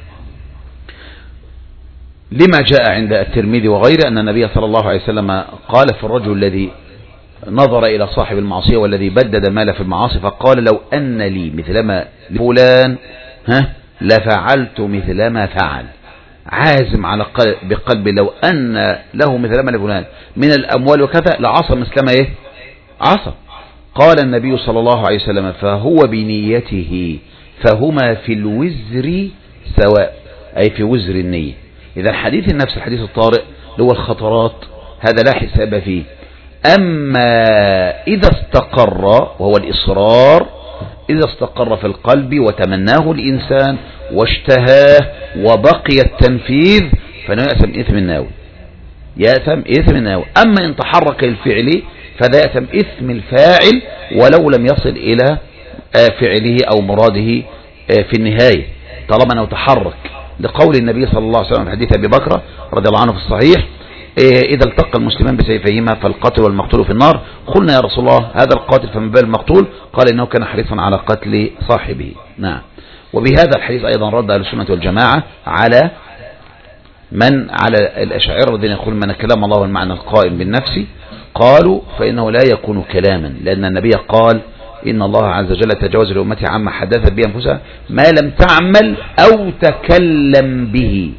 لما جاء عند الترمذي وغيره أن النبي صلى الله عليه وسلم قال في الرجل الذي نظر إلى صاحب المعصية والذي بدد مال في المعاصي فقال لو أن لي مثل ما لفلان ها لفعلت مثل ما فعل، عازم على بقلب لو أن له مثل ما لفلان من الأموال وكذا لعصى مثل ما إيه عصى. قال النبي صلى الله عليه وسلم فهو بنيته فهما في الوزر سواء، أي في وزر النية. إذا حديث النفس الحديث الطارئ هو الخطرات هذا لا حساب فيه. أما إذا استقر وهو الإصرار، إذا استقر في القلب وتمناه الإنسان واشتهاه وبقي التنفيذ فإنه يأثم إثم الناوي، يأثم إثم الناوي. أما إن تحرك الفعل فذا يأثم إثم الفاعل ولو لم يصل إلى فعله أو مراده في النهاية، طالما أنه تحرك لقول النبي صلى الله عليه وسلم في حديث أبي بكر رضي الله عنه في الصحيح: إذا التقى المسلمان بسيفيهما فالقاتل والمقتول في النار. قلنا يا رسول الله هذا القاتل فما بال المقتول؟ قال إنه كان حريصا على قتل صاحبه. نعم. وبهذا الحديث أيضا رد أهل السنة والجماعة على من على الأشاعرة الذين يقولون من كلام الله والمعنى القائم بالنفس، قالوا فإنه لا يكون كلاما، لأن النبي قال إن الله عز وجل تجاوز لأمتي عما حدثت به أنفسها ما لم تعمل أو تكلم به،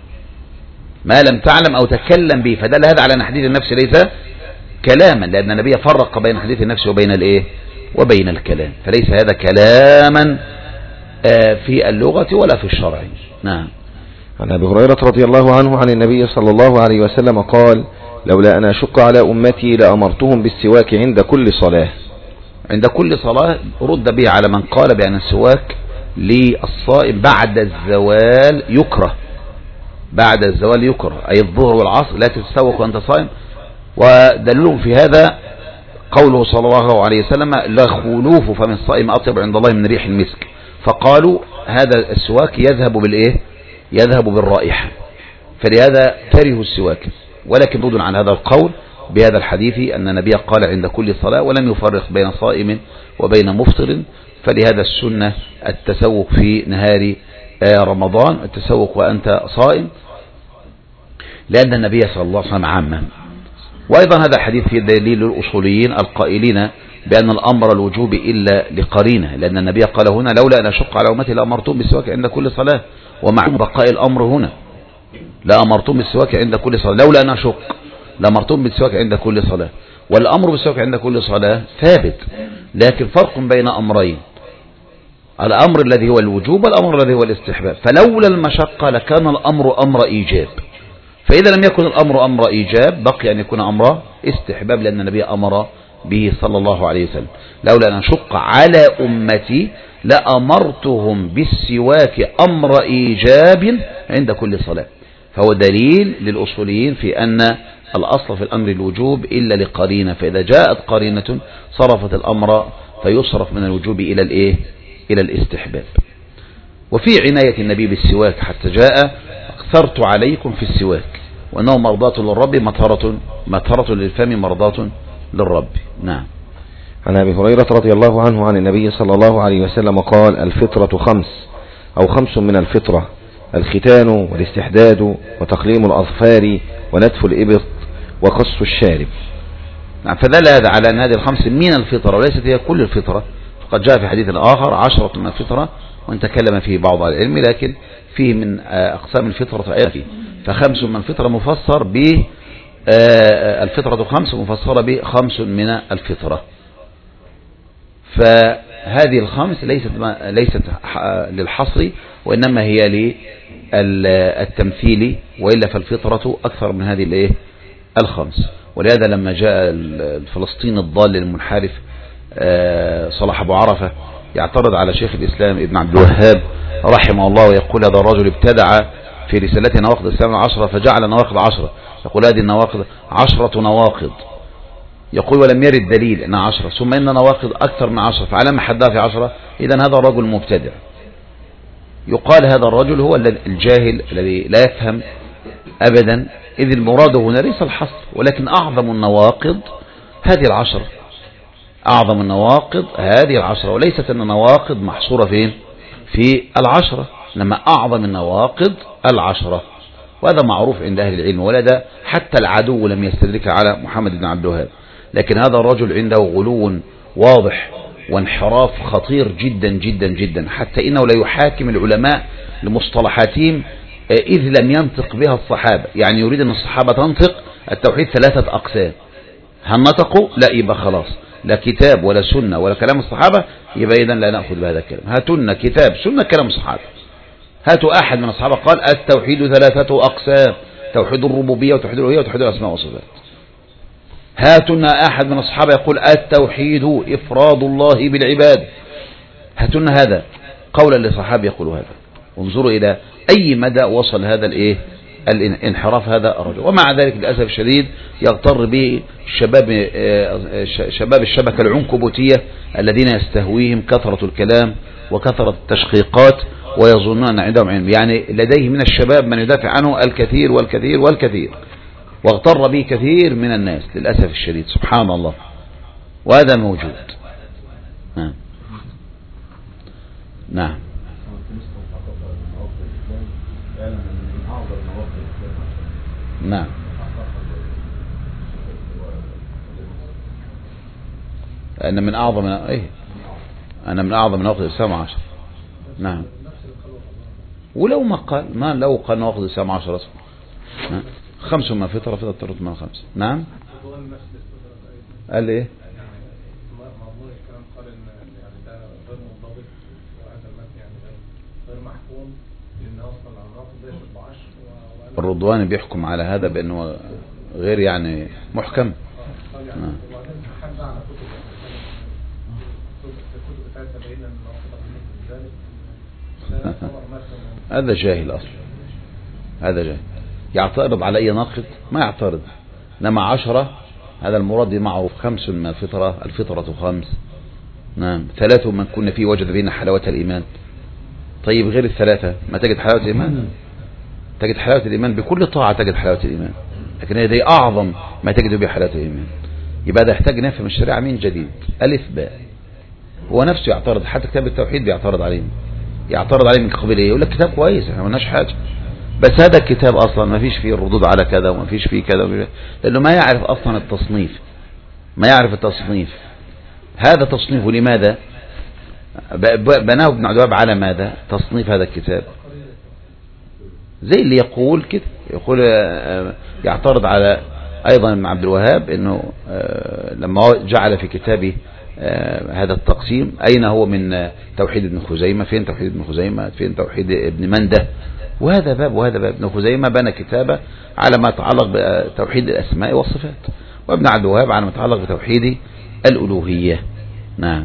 ما لم تعلم أو تكلم به، فدل هذا على أن حديث النفس ليس كلاما، لأن النبي فرق بين حديث النفس وبين الإيه وبين الكلام، فليس هذا كلاما في اللغة ولا في الشرع. نعم. عن أبي هريرة رضي الله عنه عن النبي صلى الله عليه وسلم قال: لولا أن أشق على أمتي لأمرتهم بالسواك عند كل صلاة. عند كل صلاة رد به على من قال بأن السواك للصائم بعد الزوال يكره، بعد الزوال يكره، أي الظهر والعصر لا تتسوق وأنت صائم. ودللهم في هذا قوله صلى الله عليه وسلم: لخلوف فم الصائم أطيب عند الله من ريح المسك، فقالوا هذا السواك يذهب بالإيه يذهب بالرائحة، فلهذا كرهوا السواك. ولكن ضد عن هذا القول بهذا الحديث أن النبي قال عند كل صلاة ولم يفرق بين صائم وبين مفطر، فلهذا السنة التسوق في نهار رمضان، التسوق وأنت صائم، لأن النبي صلى الله عليه وسلم عامه. وأيضا هذا الحديث فيه دليل الأصوليين القائلين بأن الأمر الوجوب إلا لقرينه، لأن النبي قال هنا: لولا أن أشق على أمتي لأمرتم بالسواك عند كل صلاة، ومع بقاء الأمر هنا لأمرتم بالسواك عند كل صلاة، لولا أن أشق لأمرتم بالسواك عند كل صلاة، والأمر بالسواك عند كل صلاة ثابت، لكن فرق بين أمرين: الأمر الذي هو الوجوب والأمر الذي هو الاستحباب، فلولا المشقة لكان الأمر أمر إيجاب، فإذا لم يكن الأمر أمر إيجاب بقي أن يكون أمر استحباب، لأن النبي أمر به صلى الله عليه وسلم: لولا أن أشق على أمتي لأمرتهم بالسواك أمر إيجاب عند كل صلاة. فهو دليل للأصوليين في أن الأصل في الأمر الوجوب إلا لقرينة، فإذا جاءت قرينة صرفت الأمر فيصرف من الوجوب إلى الإيه إلى الاستحباب. وفي عناية النبي بالسواك حتى جاء: أكثرت عليكم في السواك وأنه مرضاة للرب مطهرة مطهرة للفم مرضاة للرب. نعم. عن أبي هريرة رضي الله عنه عن النبي صلى الله عليه وسلم قال: الفطرة خمس أو خمس من الفطرة: الختان والاستحداد وتقليم الأظفار ونتف الإبط وقص الشارب. نعم. فدل هذا على أن هذه الخمس من الفطرة وليست هي كل الفطرة، فقد جاء في حديث آخر: عشرة من الفطرة، وان تكلم فيه بعض العلم، لكن فيه من أقسام الفطرة أيضا فيه. فخمس من الفطرة مفسر ب الفطرة خمس مفسرة بخمس من الفطرة. فهذه الخمس ليست ليست للحصر، وإنما هي للتمثيل، وإلا فالفطرة أكثر من هذه الايه الخمس. ولهذا لما جاء الفلسطيني الضال المنحرف صلاح أبو عرفة يعترض على شيخ الإسلام ابن عبد الوهاب رحمه الله ويقول: هذا الرجل ابتدع في رسالته نواقض الإسلام العشرة فجعل نواقض عشرة، يقول هذه النواقض عشرة نواقض، يقول ولم يرد دليل أنها عشرة، ثم إن نواقض أكثر من عشرة، فعلى ما حدها في عشرة، إذن هذا الرجل مبتدع. يقال هذا الرجل هو الجاهل الذي لا يفهم أبدا، إذ المراد هنا ليس الحصر، ولكن أعظم النواقض هذه العشرة، أعظم النواقض هذه العشرة، وليست أن النواقض محصورة فين في العشرة، إنما أعظم النواقض العشرة، وهذا معروف عند أهل العلم، ولذا حتى العدو لم يستدرك على محمد بن عبد الوهاب. لكن هذا الرجل عنده غلو واضح وانحراف خطير جدا جدا جدا، حتى إنه لا يحاكم العلماء لمصطلحاتهم إذ لم ينطق بها الصحابة، يعني يريد أن الصحابة تنطق التوحيد ثلاثة أقسام، هل نطقوا؟ لا، يبقى خلاص لا كتاب ولا سنة ولا كلام الصحابة، يبقى إذن لا نأخذ بهذا الكلام. هاتنا كتاب سنة كلام الصحابة، هاتوا أحد من الصحابة قال التوحيد ثلاثة أقسام: توحيد الربوبية وتوحيد الألوهية وتوحيد الأسماء والصفات. هاتنا أحد من الصحابة يقول التوحيد إفراد الله بالعباد. هاتنا هذا قولا لصحابي يقول هذا. انظروا إلى أي مدى وصل هذا الإيه الانحراف هذا الرجل. ومع ذلك للأسف الشديد يغتر به شباب شباب الشبكة العنكبوتية الذين يستهويهم كثرة الكلام وكثرة التشقيقات ويظنون أن عندهم علم، يعني لديه من الشباب من يدافع عنه الكثير والكثير والكثير، واغتر به كثير من الناس للأسف الشديد، سبحان الله، وهذا موجود. نعم نعم نعم أنا من أعظم إيه أنا من أعظم نواقض الإسلام عشر. نعم، ولو ما قال ما لو قال نواقض الإسلام عشر أصلا خمس ما فطرة فطرة ترد من خمس. نعم قال إيه؟ الرضواني بيحكم على هذا بأنه غير يعني محكم. نعم. هذا جاهل أصلا، هذا جاهل يعترض على أي ناقض ما يعترض، إنما عشرة هذا المراد معروف. خمس من الفطرة، الفطرة خمس. نعم. ثلاثة من كنا فيه وجد بين حلاوة الإيمان. طيب غير الثلاثة ما تجد حلاوة الإيمان؟ تجد حلاوة الإيمان بكل طاعة، تجد حلاوة الإيمان، لكن هذه أعظم ما تجد به حلاوة الإيمان. يبقى ده يحتاج نفهم الشريعة من جديد، ألف باء. هو نفسه يعترض، حتى كتاب التوحيد بيعترض عليه، يعترض عليه من قبل ايه؟ يقول لك كتاب كويس احنا ما قلناش حاجه، بس هذا الكتاب اصلا ما فيش فيه الردود على كذا وما فيش فيه كذا، لانه ما يعرف اصلا التصنيف، ما يعرف التصنيف. هذا تصنيفه لماذا؟ بناه ابن عبد الوهاب على ماذا؟ تصنيف هذا الكتاب زي اللي يقول كده، يقول يعترض على ايضا ابن عبد الوهاب انه لما جعل في كتابه هذا التقسيم أين هو من توحيد ابن خزيمة، فين توحيد ابن خزيمة، فين توحيد ابن منده، وهذا باب وهذا باب. ابن خزيمة بنى كتابة على ما يتعلق بتوحيد الأسماء والصفات، وابن عبد الوهاب على ما يتعلق بتوحيد الألوهية. نعم.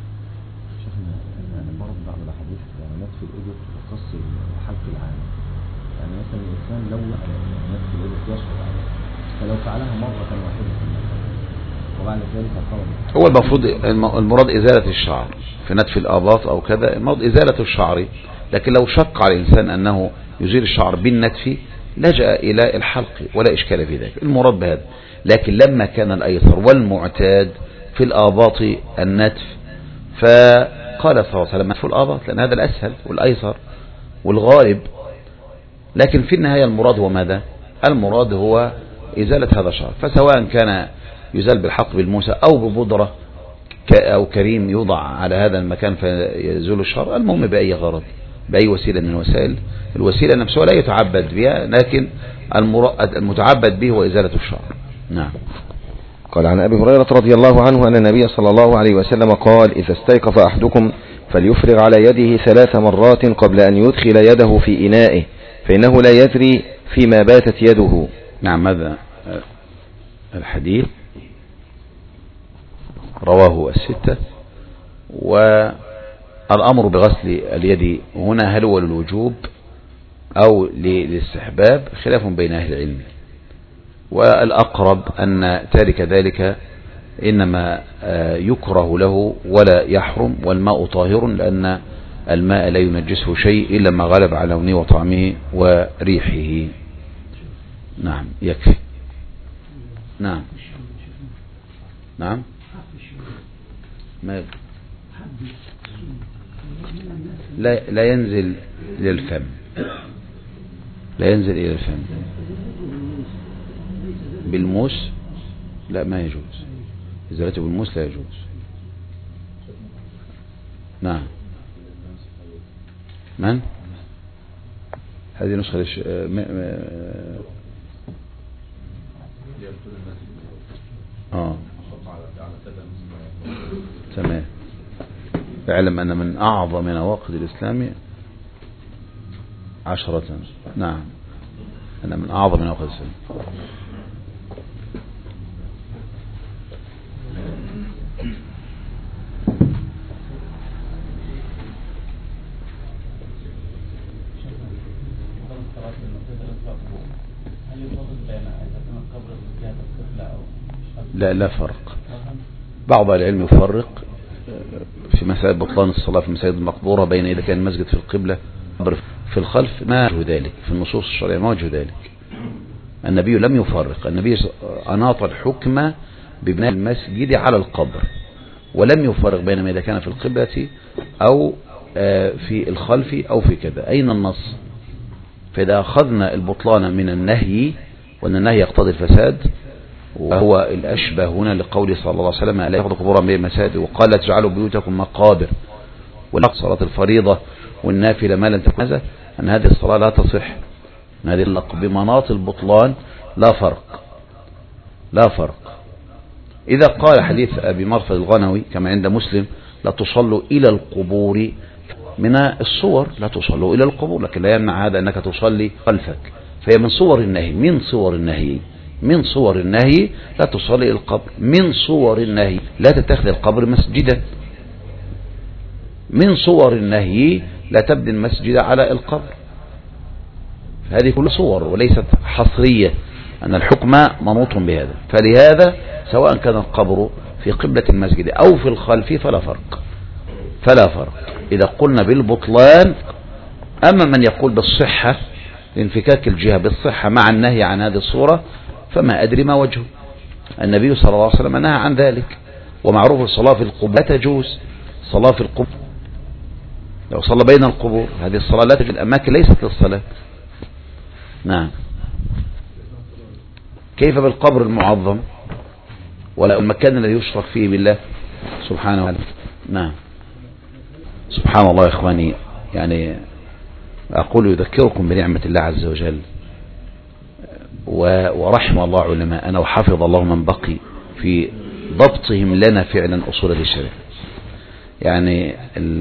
فلو فعلها مرة واحدة وبعد ذلك هو المفروض المراد إزالة الشعر في نتف الآباط أو كذا، المراد إزالة الشعر، لكن لو شق على الإنسان أنه يزيل الشعر بالنتف لجأ إلى الحلق ولا إشكال في ذلك، المراد بهذا. لكن لما كان الأيسر والمعتاد في الآباط النتف، فقال صلى الله عليه وسلم نتف الآباط لأن هذا الأسهل والأيسر والغالب. لكن في النهاية المراد هو ماذا؟ المراد هو إزالة هذا الشعر، فسواء كان يزال بالحق بالموسى أو ببودرة أو كريم يوضع على هذا المكان فيزول الشعر، المهم بأي غرض، بأي وسيلة من الوسائل. الوسيلة نفسها لا يتعبد بها، لكن المتعبد به هو إزالة الشعر. نعم. قال عن أبي هريرة رضي الله عنه أن النبي صلى الله عليه وسلم قال: إذا استيقظ أحدكم فليفرغ على يده ثلاث مرات قبل أن يدخل يده في إنائه، فإنه لا يدري فيما باتت يده. نعم. هذا الحديث رواه الستة. والأمر بغسل اليد هنا هل هو للوجوب أو للاستحباب؟ خلاف بين أهل العلم، والأقرب أن تارك ذلك إنما يكره له ولا يحرم، والماء طاهر لأن الماء لا ينجسه شيء إلا ما غلب على لونه وطعمه وريحه. نعم يكفي. نعم نعم. ما لا لا ينزل إلى الفم، لا ينزل إلى الفم بالموس، لا ما يجوز، إزالته بالموس لا يجوز. نعم. من هذه نسخة لش... م... م... آه تمام. اعلم أن من أعظم نواقض الإسلام عشرة. نعم، أن من أعظم نواقض الإسلام. لا لا فرق. بعض العلم يفرق في مسائل بطلان الصلاة في المساجد المقبورة بين إذا كان المسجد في القبلة في الخلف ما وجه ذلك في النصوص الشرعية، ما وجه ذلك. النبي لم يفرق، النبي أناط الحكم ببناء المسجد على القبر، ولم يفرق بين ما إذا كان في القبلة أو في الخلف أو في كذا. أين النص؟ فإذا أخذنا البطلان من النهي، وأن النهي يقتضي الفساد، وهو الأشبه هنا لقول صلى الله عليه وسلم لا يأخذ قبورا من المساجد، وقال لا تجعلوا بيوتكم مقابر، صلاة الفريضة والنافلة ما لم تكن هذا، أن هذه الصلاة لا تصح، أن هذه اللق بمناط البطلان لا فرق لا فرق. إذا قال حديث أبي مرثد الغنوي كما عند مسلم لا تصلوا إلى القبور، من الصور لا تصلوا إلى القبور، لكن لا يمنع هذا أنك تصلي خلفك، فهي من صور النهي من صور النهي من صور النهي لا تصلي إلى القبر، من صور النهي لا تتخذ القبر مسجدا، من صور النهي لا تبني المسجد على القبر. هذه كل صور وليست حصرية، أن الحكم منوط بهذا. فلهذا سواء كان القبر في قبلة المسجد أو في الخلف فلا فرق فلا فرق إذا قلنا بالبطلان. أما من يقول بالصحة، لانفكاك الجهة بالصحة مع النهي عن هذه الصورة، فما أدري ما وجهه. النبي صلى الله عليه وسلم نهى عن ذلك، ومعروف الصلاة في القبور لا تجوز. صلاة في القبور لو صلى بين القبور هذه الصلاة لا تجوز، الأماكن ليست للصلاة. نعم. كيف بالقبر المعظم ولا المكان الذي يشرك فيه بالله سبحانه وتعالى؟ نعم. سبحان الله يا إخواني، يعني أقول يذكركم بنعمة الله عز وجل، ورحم الله علماءنا وحفظ الله من بقي في ضبطهم لنا فعلا أصول الشريعة. يعني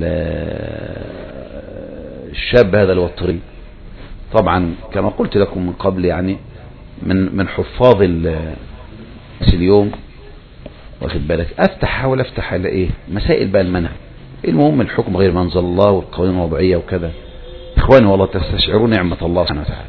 الشاب هذا الوطري طبعا كما قلت لكم من قبل، يعني من من حفاظ اليوم، واخد بالك، افتح حاول افتح على ايه مسائل بقى المنع، المهم الحكم غير ما انزل الله والقوانين الوضعيه وكذا. اخواني والله تستشعروا نعمه الله سبحانه وتعالى.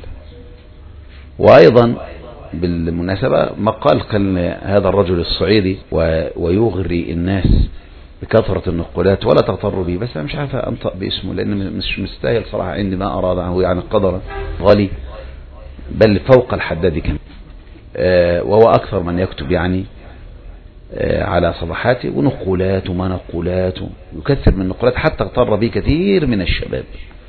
وايضا بالمناسبه مقال قال هذا الرجل الصعيدي ويغري الناس بكثرة النقولات ولا تغتر به، بس أنا مش عارف أنطق باسمه لأن مش مستاهل صراحة عندي ما أراد عنه، يعني قدر غالي بل فوق الحداد كمان. آه وهو أكثر من يكتب يعني آه على صفحاته ونقولات وما نقولات، يكثر من النقولات حتى اغتر به كثير من الشباب.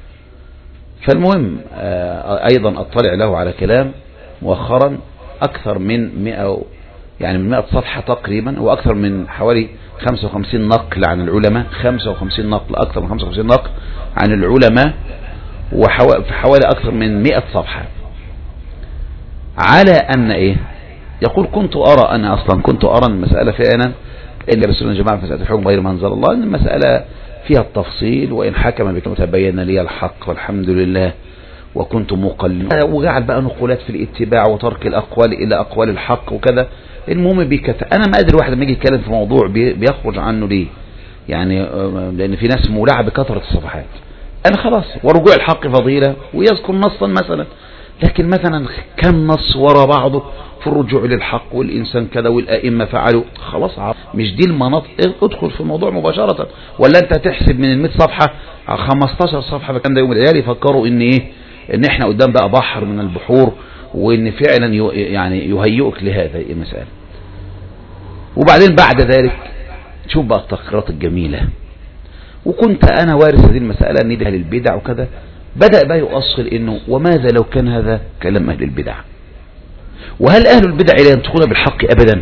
فالمهم آه أيضا أطلع له على كلام مؤخرا أكثر من مئة يعني من مئة صفحة تقريبا، وأكثر من حوالي خمسة وخمسين نقل عن العلماء، خمسة وخمسين نقل أكثر من خمسة وخمسين نقل عن العلماء، وفي حوالي أكثر من مئة صفحة، على أن إيه يقول كنت أرى أنا أصلا كنت أرى المسألة فعلا إلا رسول الله جماعة في مسألة الحكم غير ما أنزل الله، أن المسألة فيها التفصيل، وإن حكم بكم تبين لي الحق والحمد لله وكنت مقلدا، وقعد بقى نقولات في الاتباع وترك الأقوال إلى أقوال الحق وكذا. المهم بيكثر. أنا ما أدري واحد لما يجي يتكلم في موضوع بيخرج عنه ليه، يعني لأن في ناس مولعة بكثرة الصفحات. أنا خلاص ورجوع الحق فضيلة ويذكر نصا مثلا، لكن مثلا كم نص ورا بعضه في الرجوع للحق والإنسان كذا والأئمة فعلوا، خلاص عارف. مش دي المناطق، ادخل في الموضوع مباشرة. ولا أنت تحسب من المئة صفحة خمستاشر صفحة فكان ده يوم العيال يفكروا إن إيه إن إحنا قدام بقى بحر من البحور، وإن فعلا يعني يهيئك لهذا المسألة. وبعدين بعد ذلك شوف بقى التقريرات الجميلة. وكنت أنا وارث هذه المسألة ندها للبدع وكذا، بدأ بقى يؤصل إنه وماذا لو كان هذا كلام أهل البدع، وهل أهل البدع لا ينطقون بالحق أبدا؟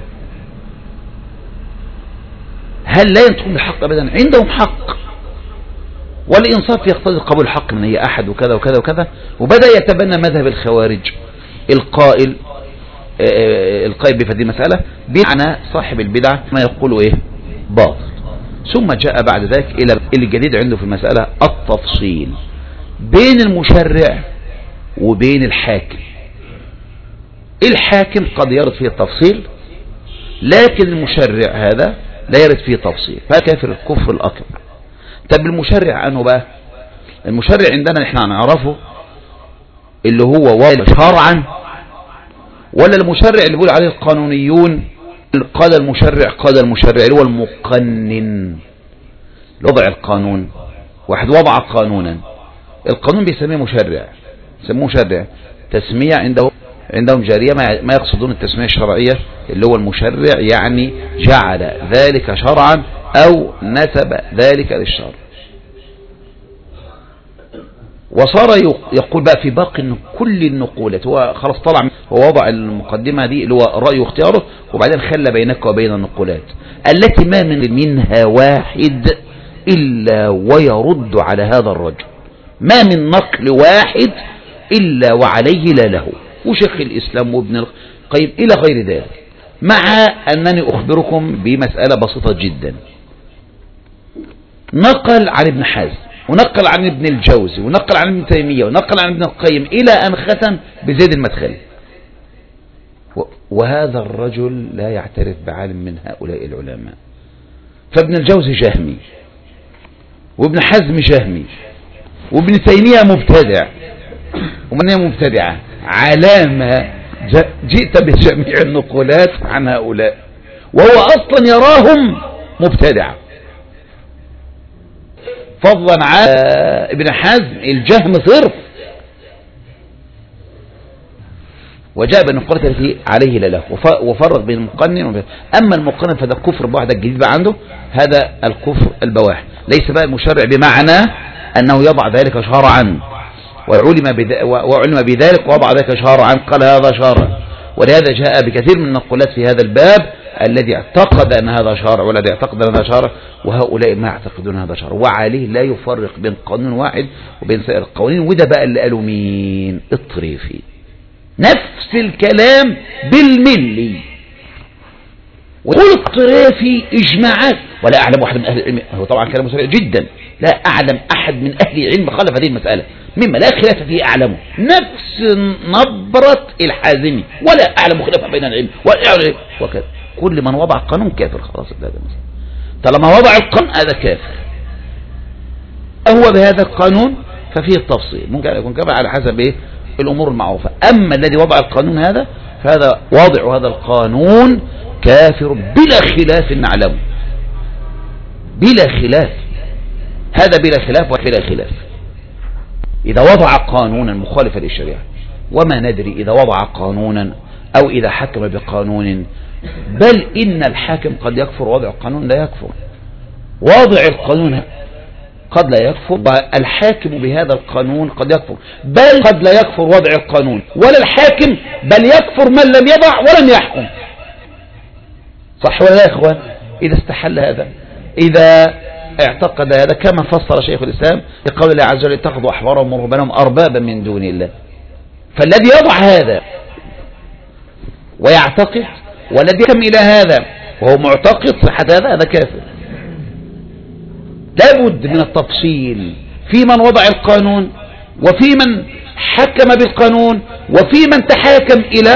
هل لا ينطقون بالحق أبدا؟ عندهم حق، والإنصاف يقتضي قبول الحق من أي أحد وكذا وكذا وكذا. وبدأ يتبنى مذهب الخوارج القائل القائل بفدي المسألة بمعنى صاحب البدعة ما يقول إيه باطل. ثم جاء بعد ذلك إلى الجديد عنده في المسألة التفصيل بين المشرع وبين الحاكم. الحاكم قد يرد فيه التفصيل، لكن المشرع هذا لا يرد فيه تفصيل، فكافر الكفر الأكبر. طب المشرع أنه بقى المشرع عندنا نحن نعرفه اللي هو واضح شرعا، ولا المشرع اللي بيقول عليه القانونيون قال المشرع قال المشرع اللي هو المقنن، وضع القانون. واحد وضع قانونا القانون بيسميه مشرع، يسموه مشرع، تسمية عندهم عندهم جارية، ما يقصدون التسمية الشرعية اللي هو المشرع، يعني جعل ذلك شرعا أو نسب ذلك للشرع. وصار يقول بقى في باقي كل النقولات، هو خلاص طلع ووضع المقدمة دي اللي هو رأي واختياره، وبعدين خلى بينك وبين النقولات التي ما من منها واحد إلا ويرد على هذا الرجل، ما من نقل واحد إلا وعليه لا له، وشيخ الإسلام وابن القيم إلى غير ذلك، مع أنني أخبركم بمسألة بسيطة جدا. نقل عن ابن حزم، ونقل عن ابن الجوزي، ونقل عن ابن تيمية، ونقل عن ابن القيم، إلى أن ختم بزيد المدخلي، وهذا الرجل لا يعترف بعالم من هؤلاء العلماء. فابن الجوزي جهمي، وابن حزم جهمي، وابن تيمية مبتدع، ومن مبتدعة، علامة جئت بجميع النقولات عن هؤلاء، وهو أصلا يراهم مبتدعة، فضلا عن ابن حزم الجهم صرف، وجاء بالنقولة التي عليه لا له، وفرق بين المقنن وبين. أما المقنن فهذا الكفر بواحد الجديد بقى عنده، هذا الكفر البواح، ليس بقى المشرع بمعنى أنه يضع ذلك شرعا، وعلم بذلك ووضع ذلك شرعا، قال هذا شرع. ولهذا جاء بكثير من النقولات في هذا الباب، الذي اعتقد أن هذا شرع والذي اعتقد أن هذا شرع، وهؤلاء ما يعتقدون هذا شرع، وعليه لا يفرق بين قانون واحد وبين سائر القوانين. وده بقى اللي قالوا مين؟ الطريفي، نفس الكلام بالملي. وقول الطريفي إجماعات، ولا أعلم واحد من أهل العلم، هو طبعا كلام سريع جدا، لا أعلم أحد من أهل العلم خالف هذه المسألة مما لا خلاف فيه أعلمه، نفس نبرة الحازمي، ولا أعلم خلافا بين العلم وكذا. كل من وضع قانون كافر خلاص، طالما وضع القانون هذا كافر. هو بهذا القانون ففيه التفصيل، ممكن يكون كافر على حسب إيه الأمور المعروفة. أما الذي وضع القانون هذا فهذا واضع هذا القانون كافر بلا خلاف نعلمه، بلا خلاف، هذا بلا خلاف وبلا خلاف إذا وضع قانونا مخالفا للشريعة. وما ندري إذا وضع قانونا أو إذا حكم بقانون، بل إن الحاكم قد يكفر، وضع القانون لا يكفر، واضع القانون قد لا يكفر، الحاكم بهذا القانون قد يكفر، بل قد لا يكفر وضع القانون ولا الحاكم، بل يكفر من لم يضع ولم يحكم. صح ولا لا يا إخوان؟ إذا استحل هذا، إذا اعتقد هذا، كما فسر شيخ الإسلام بقول الله عز وجل اتخذوا أحبارهم ورهبانهم أربابا من دون الله. فالذي يضع هذا ويعتقد، والذي يحكم إلى هذا وهو معتقد صحة هذا، هذا كافر. لابد من التفصيل في من وضع القانون، وفي من حكم بالقانون، وفي من تحاكم إلى.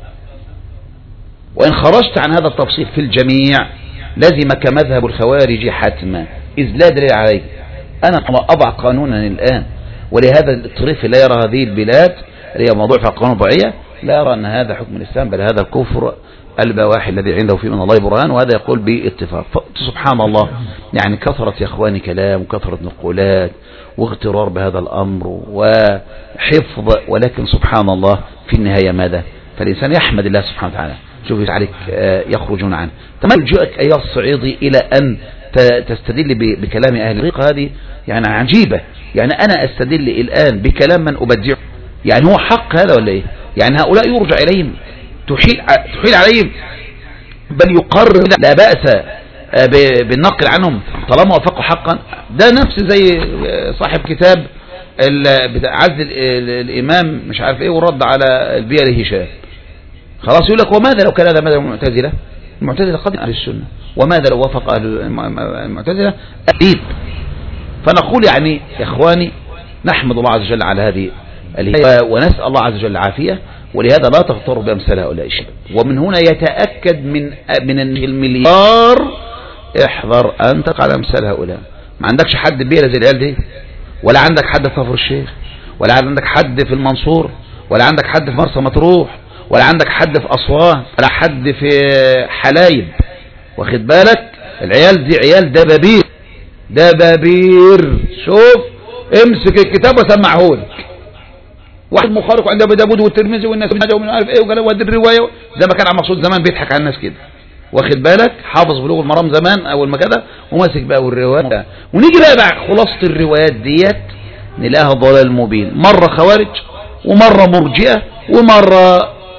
وإن خرجت عن هذا التفصيل في الجميع لازمك مذهب الخوارج حتما، إذ لا دليل عليه. أنا أضع قانونا الآن، ولهذا الطريف لا يرى هذه البلاد اللي هي موضوع في القانون الوضعية، لا يرى أن هذا حكم الإسلام، بل هذا الكفر البواحي الذي عنده فيه من الله برهان، وهذا يقول باتفاق. سبحان الله، يعني كثرت يا إخواني كلام، وكثرت نقولات، واغترار بهذا الأمر وحفظ، ولكن سبحان الله في النهاية ماذا؟ فالإنسان يحمد الله سبحانه وتعالى. شوف عليك يخرجون عنه. تمام. يلجئك أيها الصعيدي إلى أن تستدل بكلام أهل الطريق، هذه يعني عجيبة. يعني أنا أستدل الآن بكلام من أبدعه، يعني هو حق هذا ولا إيه؟ يعني هؤلاء يرجع إليهم، تحيل تحيل عليهم، بل يقرر لا بأس بالنقل عنهم طالما وافقوا حقا. ده نفس زي صاحب كتاب عزل الإمام مش عارف إيه والرد على البيئة هشام. خلاص يقول لك وماذا لو كان هذا مذهب المعتزلة؟ المعتزلة قد أهل السنة، وماذا لو وافق أهل المعتزلة؟ أديب. فنقول يعني يا إخواني نحمد الله عز وجل على هذه الهداية، ونسأل الله عز وجل العافية، ولهذا لا تغتر بأمثال هؤلاء الشباب. ومن هنا يتأكد من من المليار، احذر أن تقع على أمثال هؤلاء. ما عندكش حد بيئة زي العيال دي، ولا عندك حد في كفر الشيخ، ولا عندك حد في المنصور، ولا عندك حد في مرسى مطروح، ولا عندك حد في أسوان، ولا حد في حلايب. واخد بالك؟ العيال دي عيال دبابير، دبابير. شوف امسك الكتاب وسمعه لك. واحد مخارق عند ابو داود والترمذي والناس ومن عارف ايه وقال ودي الروايه زي ما كان عم مقصود زمان بيضحك على الناس كده، واخد بالك، حافظ بلوغ المرام زمان اول ما كده وماسك بقى والروايات. ونيجي بقى بعد خلاصه الروايات ديت نلاقيها ضلال مبين، مره خوارج ومره مرجئه ومره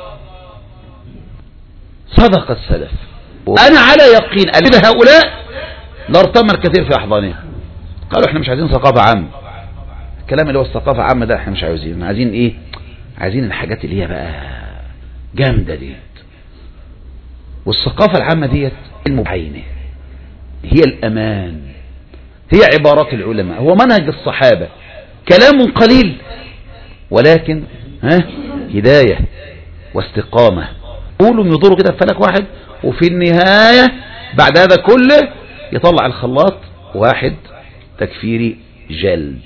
صدق السلف. انا على يقين ان هؤلاء لارتمى الكثير في احضانها. قالوا احنا مش عايزين ثقافه عامه، الكلام اللي هو الثقافه عامه ده احنا مش عايزين، عايزين ايه؟ عايزين الحاجات اللي هي بقى جامده ديت. والثقافه العامه ديت المبينه هي الامان، هي عبارات العلماء، هو منهج الصحابه، كلام قليل ولكن ها هدايه واستقامه. قولوا يضروا كده في فلك واحد، وفي النهايه بعد هذا كله يطلع الخلاط واحد تكفيري جلد.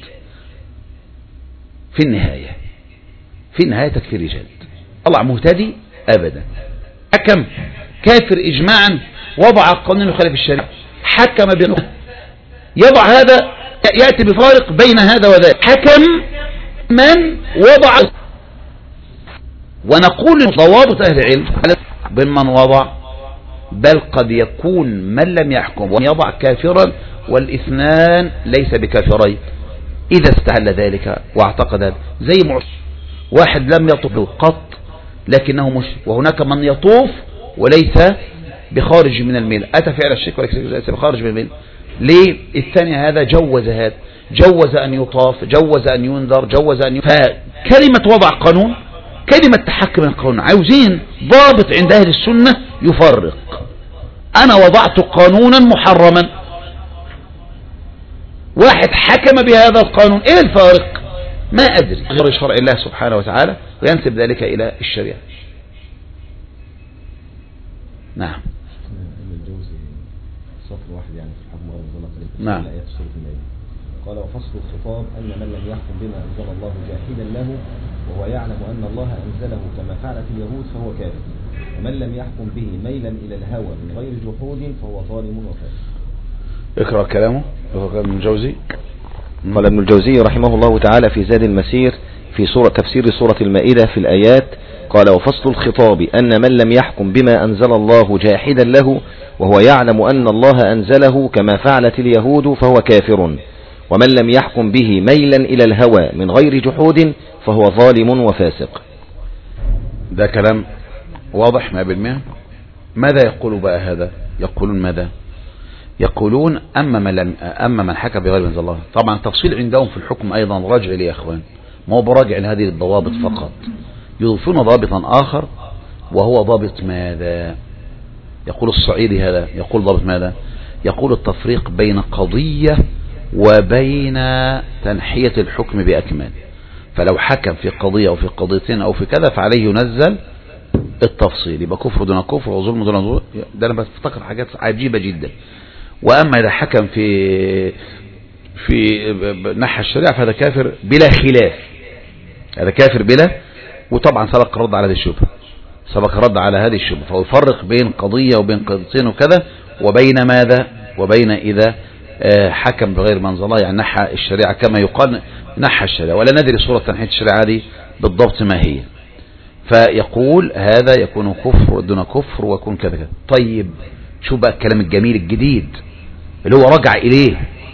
في النهاية في النهاية تكفيري جلد. طلع مهتدي أبدا، حكم كافر إجماعا، وضع قانون يخالف الشريعة، حكم بأنه يضع هذا، يأتي بفارق بين هذا وذاك، حكم من وضع. ونقول ضوابط أهل العلم بمن وضع، بل قد يكون من لم يحكم ويضع كافرا والاثنان ليس بكافرين إذا استهل ذلك واعتقد هذا. زي معصر واحد لم يطوف قط لكنه مشرك، وهناك من يطوف وليس بخارج من الميل، أتى فعل الشرك وليس بخارج من الميل. ليه؟ الثاني هذا جوز هذا، جوز أن يطاف، جوز أن ينذر، جوز أن ي... فكلمة وضع قانون كلمة تحكم القانون. عاوزين ضابط عند أهل السنة يفرق. أنا وضعت قانونا محرما، واحد حكم بهذا القانون، ايه الفارق؟ ما ادري، غير شرع الله سبحانه وتعالى وينسب ذلك الى الشريعة. نعم. سطر واحد يعني في الحكم غير مظلم. نعم. قال وفصل الخطاب ان من لم يحكم بما انزل الله جاحدا له وهو يعلم ان الله انزله كما فعلت اليهود فهو كافر، ومن لم يحكم به ميلا الى الهوى من غير جحود فهو ظالم وفاسق. اقرأ كلامه ابن الجوزي. قال ابن الجوزي رحمه الله تعالى في زاد المسير في سورة تفسير سورة المائدة في الآيات، قال وفصل الخطاب أن من لم يحكم بما أنزل الله جاحدا له وهو يعلم أن الله أنزله كما فعلت اليهود فهو كافر، ومن لم يحكم به ميلا إلى الهوى من غير جحود فهو ظالم وفاسق. ده كلام واضح ما بالمئة. ماذا يقول بقى هذا؟ يقولون ماذا؟ يقولون أما من, لم أما من حكم بغير ما أنزل الله. طبعا تفصيل عندهم في الحكم أيضا راجع لي يا أخوان، ما هو براجع لهذه الضوابط فقط، يضيفون ضابطا آخر وهو ضابط ماذا؟ يقول الصعيدي هذا، يقول ضابط ماذا؟ يقول التفريق بين قضية وبين تنحية الحكم بأكمل. فلو حكم في قضية أو في قضيتين أو في كذا فعليه ينزل التفصيل، يبقى كفر دون كفر وظلم دون ظلم. ده أنا بفتكر حاجات عجيبة جدا. وأما إذا حكم في في نحى الشريعة فهذا كافر بلا خلاف، هذا كافر بلا. وطبعا سبق الرد على هذه الشبهة، سبق الرد على هذه الشبهة. فهو يفرق بين قضية وبين قضيتين وكذا، وبين ماذا؟ وبين إذا حكم بغير ما أنزل الله، يعني نحى الشريعة كما يقال نحى الشريعة، ولا ندري صورة تنحية الشريعة هذه بالضبط ما هي. فيقول هذا يكون كفر دون كفر ويكون كذا كذا. طيب شو بقى الكلام الجميل الجديد اللي هو رجع إليه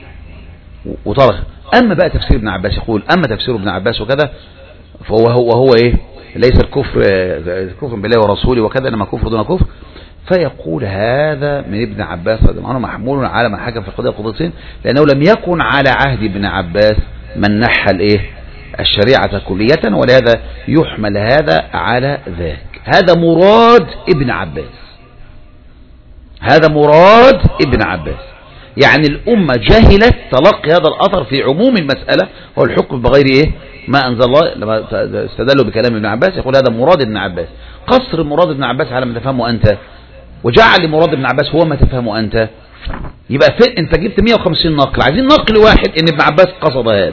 وطرق. أما بقى تفسير ابن عباس، يقول أما تفسير ابن عباس وكذا فهو هو, هو إيه؟ ليس الكفر كفر بالله ورسوله وكذا، إنما كفر دون كفر. فيقول هذا من ابن عباس رضي الله عنه محمول على من حكم في قضية قضيتين، لأنه لم يكن على عهد ابن عباس من نحى الإيه؟ الشريعة كلية، ولهذا يحمل هذا على ذاك. هذا مراد ابن عباس، هذا مراد ابن عباس. يعني الأمة جهلت تلقي هذا الأثر في عموم المسألة، هو الحكم بغير إيه ما أنزل الله. لما استدلوا بكلام ابن عباس يقول هذا مراد ابن عباس. قصر مراد ابن عباس على ما تفهمه أنت، وجعل مراد ابن عباس هو ما تفهمه أنت. يبقى في أنت جبت مئة وخمسين نقل، عايزين نقل واحد إن ابن عباس قصد هذا.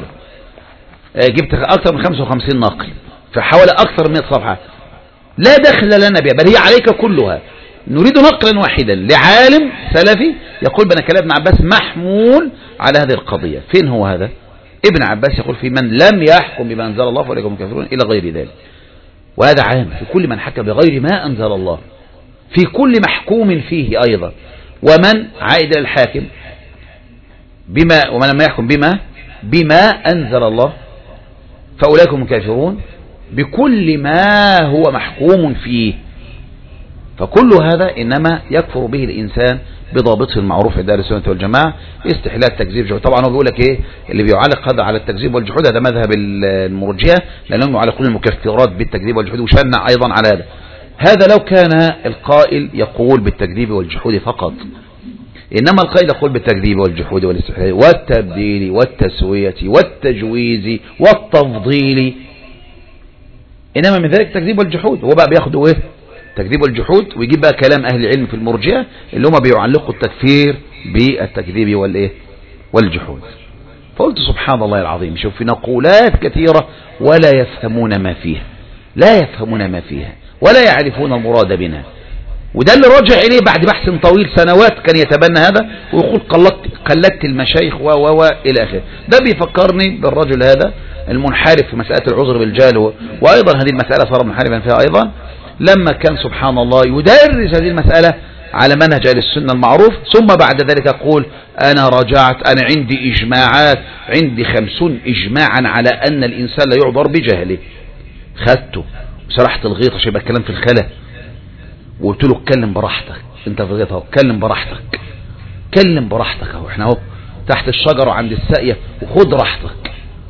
جبت أكثر من خمسة وخمسين نقل في حوالي أكثر من مئة صفحة، لا دخل لنا بها، بل هي عليك كلها. نريد نقلا واحدا لعالم سلفي يقول بأن كلام ابن عباس محمول على هذه القضية. فين هو هذا؟ ابن عباس يقول في من لم يحكم بما أنزل الله فأولئك هم الكافرون إلى غير ذلك. وهذا عام في كل من حكم بغير ما أنزل الله، في كل محكوم فيه أيضا. ومن عائد إلى الحاكم بما ومن لم يحكم بما بما أنزل الله فأولئك هم الكافرون بكل ما هو محكوم فيه. فكل هذا إنما يكفر به الإنسان بضابطه المعروف عند أهل السنة والجماعة، استحلال التكذيب والجحود. طبعا هو بيقول لك إيه اللي بيعلق هذا على التكذيب والجحود، هذا مذهب المرجئة لأنهم يعلقون المكفرات بالتكذيب والجحود، وشنع أيضا على هذا. هذا لو كان القائل يقول بالتكذيب والجحود فقط، إنما القائل يقول بالتكذيب والجحود والاستحلال والتبديل والتسوية والتجويز والتفضيل، إنما من ذلك التكذيب والجحود. هو بقى بياخدوا إيه التكذيب والجحود، ويجيب بقى كلام أهل العلم في المرجئة اللي هم بيعلقوا التكفير بالتكذيب والإيه والجحود. فقلت سبحان الله العظيم، شوف في نقولات كثيرة ولا يفهمون ما فيها، لا يفهمون ما فيها ولا يعرفون المراد بنا. وده اللي رجع إليه بعد بحث طويل سنوات كان يتبنى هذا ويقول قلدت, قلدت المشايخ و و و إلى آخره. ده بيفكرني بالرجل هذا المنحرف في مسألة العذر بالجهل، وأيضا هذه المسألة صار منحرفا فيها أيضا، لما كان سبحان الله يدرس هذه المسألة على منهج أهل السنة المعروف، ثم بعد ذلك يقول أنا رجعت، أنا عندي إجماعات، عندي خمسون إجماعا على أن الإنسان لا يعذر بجهله. خدته وسرحت الغيط عشان يبقى الكلام في الخلا، وقلت له اتكلم براحتك، انت في الغيط اهو اتكلم براحتك، اتكلم براحتك اهو، احنا اهو تحت الشجرة عند الساقية وخد راحتك.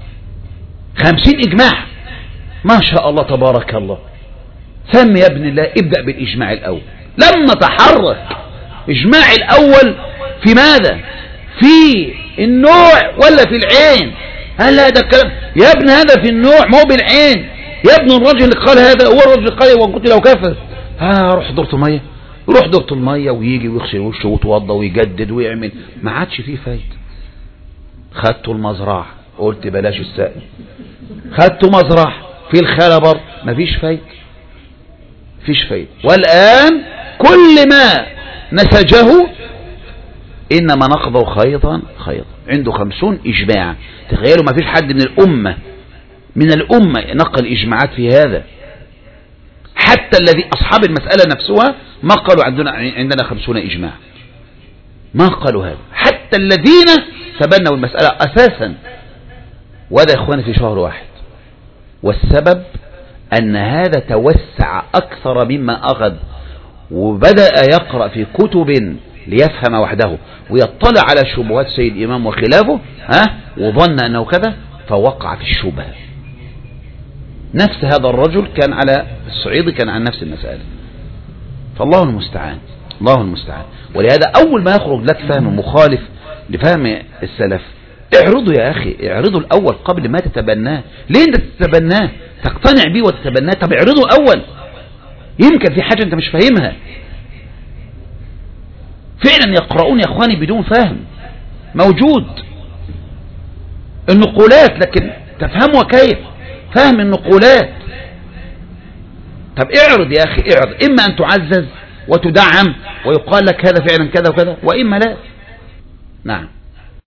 خمسين إجماع ما شاء الله تبارك الله. سمي يا ابن الله، ابدأ بالإجماع الأول. لما تحرك إجماع الأول في ماذا؟ في النوع ولا في العين؟ هل هذا الكلام يا ابن هذا في النوع ما هو بالعين يا ابن. الرجل اللي قال هذا هو الرجل اللي قال وقلت لو كفر ها روح دورة المية، يروح دورة المية ويجي ويغسل وشه ويتوضى ويجدد ويعمل، ما عادش فيه فايدة. خدته المزرعة قلت بلاش السائل، خدته مزرعة في الخلبر ما فيش فايدة، فيش فايدة. والآن كل ما نسجه إنما نقضوا خيطا خيطا، عنده خمسون إجماع. تخيلوا ما فيش حد من الأمة من الأمة نقل إجماعات في هذا، حتى الذي أصحاب المسألة نفسها ما قالوا عندنا عندنا خمسون إجماع، ما قالوا هذا، حتى الذين تبنوا المسألة أساسا. وهذا يا إخواني في شهر واحد. والسبب أن هذا توسع أكثر مما أخذ، وبدأ يقرأ في كتب ليفهم وحده ويطلع على شبهات سيد الإمام وخلافه، ها وظن أنه كذا فوقع في الشبهة. نفس هذا الرجل كان على الصعيد كان عن نفس المسألة. فالله المستعان، الله المستعان. ولهذا أول ما يخرج لك فهم مخالف لفهم السلف اعرضوا يا أخي، اعرضوا الأول قبل ما تتبناه. ليه انت تتبناه؟ تقتنع بيه وتتبناه؟ طب اعرضوا الأول، يمكن في حاجة انت مش فاهمها. فعلا يقرؤون يا اخواني بدون فهم، موجود النقولات لكن تفهموا كيف فهم النقولات. طب اعرض يا أخي اعرض، إما أن تعزز وتدعم ويقال لك هذا فعلا كذا وكذا، وإما لا. نعم.